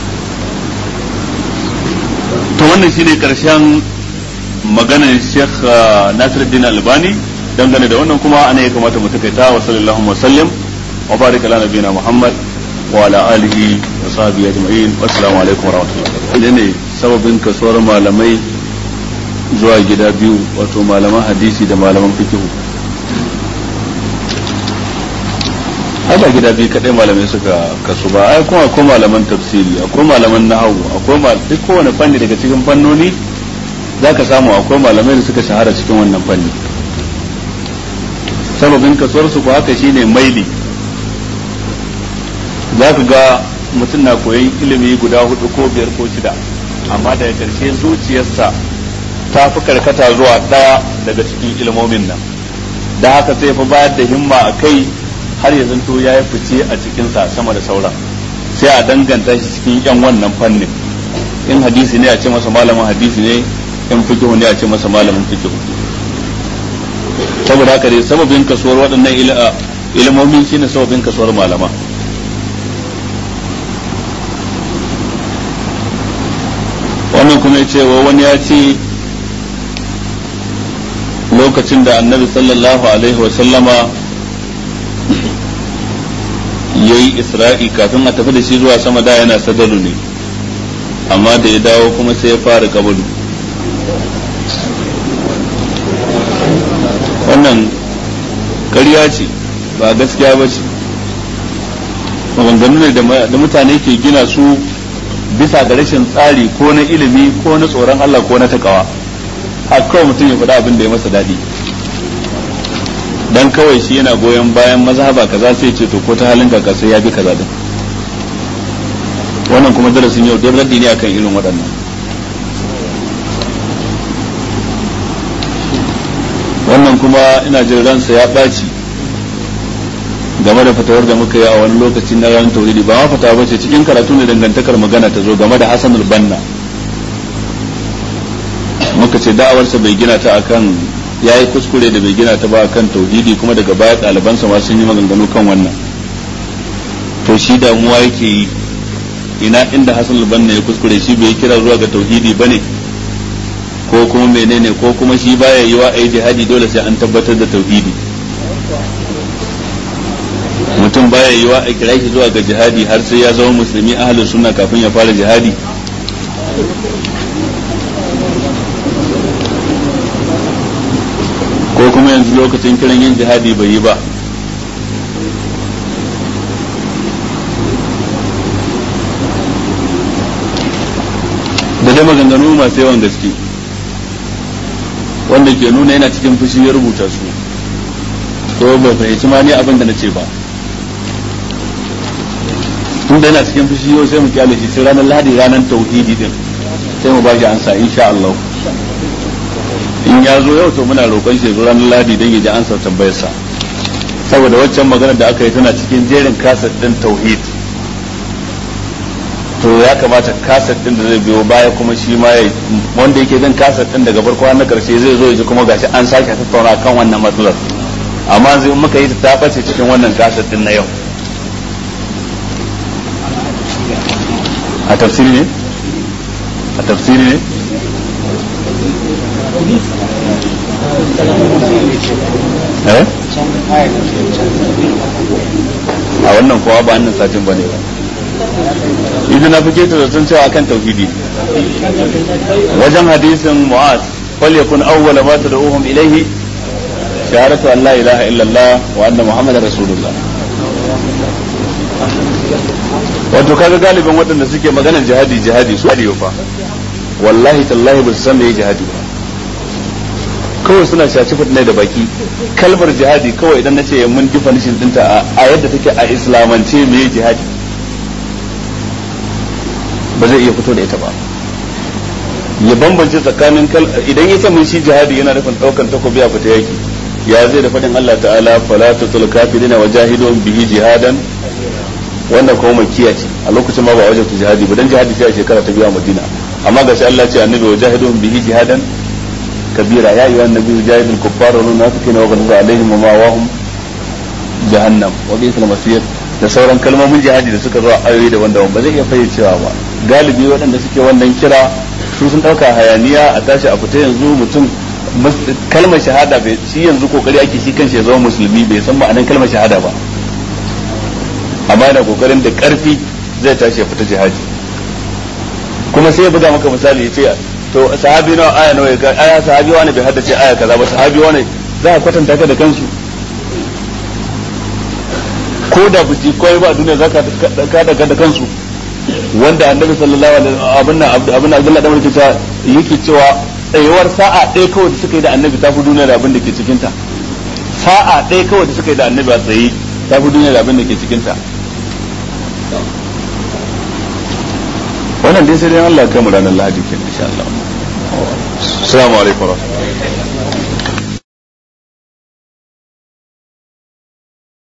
To wannan shine karshen maganar Sheikh Nasiruddin Albani dangane da wannan, kuma ana ya kamata mu takaita. Wa sallallahu wa sallam wa baraka ala nabiyina Muhammad wa ala alihi wa sahbihi ajma'in. Assalamu alaikum wa rahmatullahi. Ne sababin kasuwar malamai zuwa gida biyu, wato malaman hadisi da malaman fiqh. Haka gida biyu kadai malamai suka kasu ba, ai kuma akwai malaman tafsiri, akwai malaman nahwu, akwai mal duk kowane fanni daga cikin fannoni zaka samu akwai malamai da suka shahara cikin wannan fanni. Sababin kasuwar su ko haka shine maili. Zaka ga mutum na koyon ilimi guda hudu ko biyar ko shida, amma daga ƙarshe zuciyarsa ta fi karkata zuwa ɗaya daga cikin ilmomin nan, da haka sai fa bayar da himma a kai har ya zanto ya yi fice a cikinsa sama da sauran, sai a danganta shi cikin yan wannan fannin. In hadisi ne a ce masa malamin hadisi ne, in fikihu ne a ce masa malamin fikihu. Saboda haka dai sababin kasuwar waɗannan ilmomin shine sababin kasuwar malama. Wannan kuma ya ce wa wani ya ce lokacin da annabi sallallahu alaihi wa sallama ya yi isra'i kafin a tafi da shi zuwa sama da yana sadalu ne, amma da ya dawo kuma sai ya fara kabalu. wannan ƙarya ce, ba gaskiya ba ce. maganganu ne da mutane ke gina su bisa ga rashin tsari ko na ilimi ko na tsoron Allah ko na takawa. a kawai mutum ya faɗa abin da ya masa daɗi, dan kawai shi yana goyon bayan mazhaba kaza sai ce to ko ta halin kaka sai ya bi kaza din. wannan kuma darasin yau don raddi ne akan irin waɗannan. wannan kuma ina jin ransa ya ɓaci game da fatawar da muka yi a wani lokacin na ranar tauridi, ba ma fatawa bace, cikin karatu ne dangantakar magana ta zo game da Hassanul Banna. muka ce da'awarsa bai gina ta akan, yayi kuskure da bai gina ta ba akan tauhidi, kuma daga baya ɗalibansa ma sun yi maganganu kan wannan. to shi damuwa yake yi, ina inda Hassanul Banna ya kuskure, shi bai kira zuwa ga tauhidi bane ko kuma menene, ko kuma shi baya yi wa ai jihadi dole sai an tabbatar da tauhidi. mutum baya yi wa a kira shi zuwa ga jihadi har sai ya zama musulmi ahlus sunna kafin ya fara jihadi. ko kuma yanzu lokacin kiran yin jihadi bai yi ba. da dai maganganu masu yawan gaske wanda ke nuna yana cikin fushi ya rubuta su, to bai fahimci ma ni abin da na ce ba. tun da yana cikin fushi yau sai mu kyale shi sai ranar Lahadi, ranar tauhidi din, sai mu ba shi ansa insha Allah. in ya zo yau to muna roƙon shi ranar Lahadi don ya ji ansa tambayarsa, saboda waccan magana da aka yi tana cikin jerin kaset din tauhid. to ya kamata kaset din da zai biyo baya kuma shi ma ya wanda yake jin kaset din daga farko har na karshe zai zo ya ji kuma gashi an sake tattauna kan wannan matsalar, amma zai muka yi ta bace cikin wannan kaset din na yau. a tafsiri ne a tafsiri ne eh a wannan kowa ba annan satin bane ba. idan na fike ta zaton cewa akan tauhidi wajen hadisin Mu'az, fal yakun awwala ma tad'uhum ilayhi shahadatu an la ilaha illallah wa anna muhammadar rasulullah. wato kaga galibin waɗanda suke maganar jihadi jihadi su adiyo fa wallahi tallahi ba su san me jihadi ba, kawai suna shaci ne da baki. kalmar jihadi kawai idan nace mun definition dinta a yadda take a islamance me jihadi ba zai iya fito da ita ba. ya bambance tsakanin idan yace mun shi jihadi yana nufin daukan takobi a fita yaki, ya zai da fadin Allah ta'ala fala tutul kafirina wajahidun bihi jihadan, wannan kuma makiya ce a lokacin ma ba wajen jihadi ba, dan jihadi sai a shekara ta biyu a Madina, amma gashi Allah ce annabi wajahidun bihi jihadan kabira, ya ayyuhan nabiyyu jahidil kuffara wal munafiqina waghluz alaihim wa ma'awahum jahannam wa bi'sal masir, da sauran kalmomin jihadi da suka zo a ayoyi daban-daban ba zai iya fayyacewa ba. galibi waɗanda suke wannan kira su sun ɗauka hayaniya a tashi a fita yanzu mutum kalmar shahada bai shi yanzu kokari ake shi kanshi ya zama musulmi bai san ma'anar kalmar shahada ba, amma yana kokarin da karfi zai tashi ya fita jihadi. kuma sai ya buga maka misali ya ce to sahabi nawa aya nawa ya aya sahabi wani bai haddace aya kaza ba, sahabi wani za a kwatanta ka da kansu ko da buji koyi ba a duniya za ka da kansu, wanda annabi sallallahu alaihi abin nan abin nan Abdullah da mulki ta yake cewa tsayuwar sa'a ɗaya kawai da suka yi da annabi ta fi duniya da abin da ke cikin ta. sa'a ɗaya kawai da suka yi da annabi a tsaye ta fi duniya da abin da ke cikin ta. wannan dai sai dai Allah ya kai mu ranar Lahadi kenan insha Allah. Assalamu alaikum.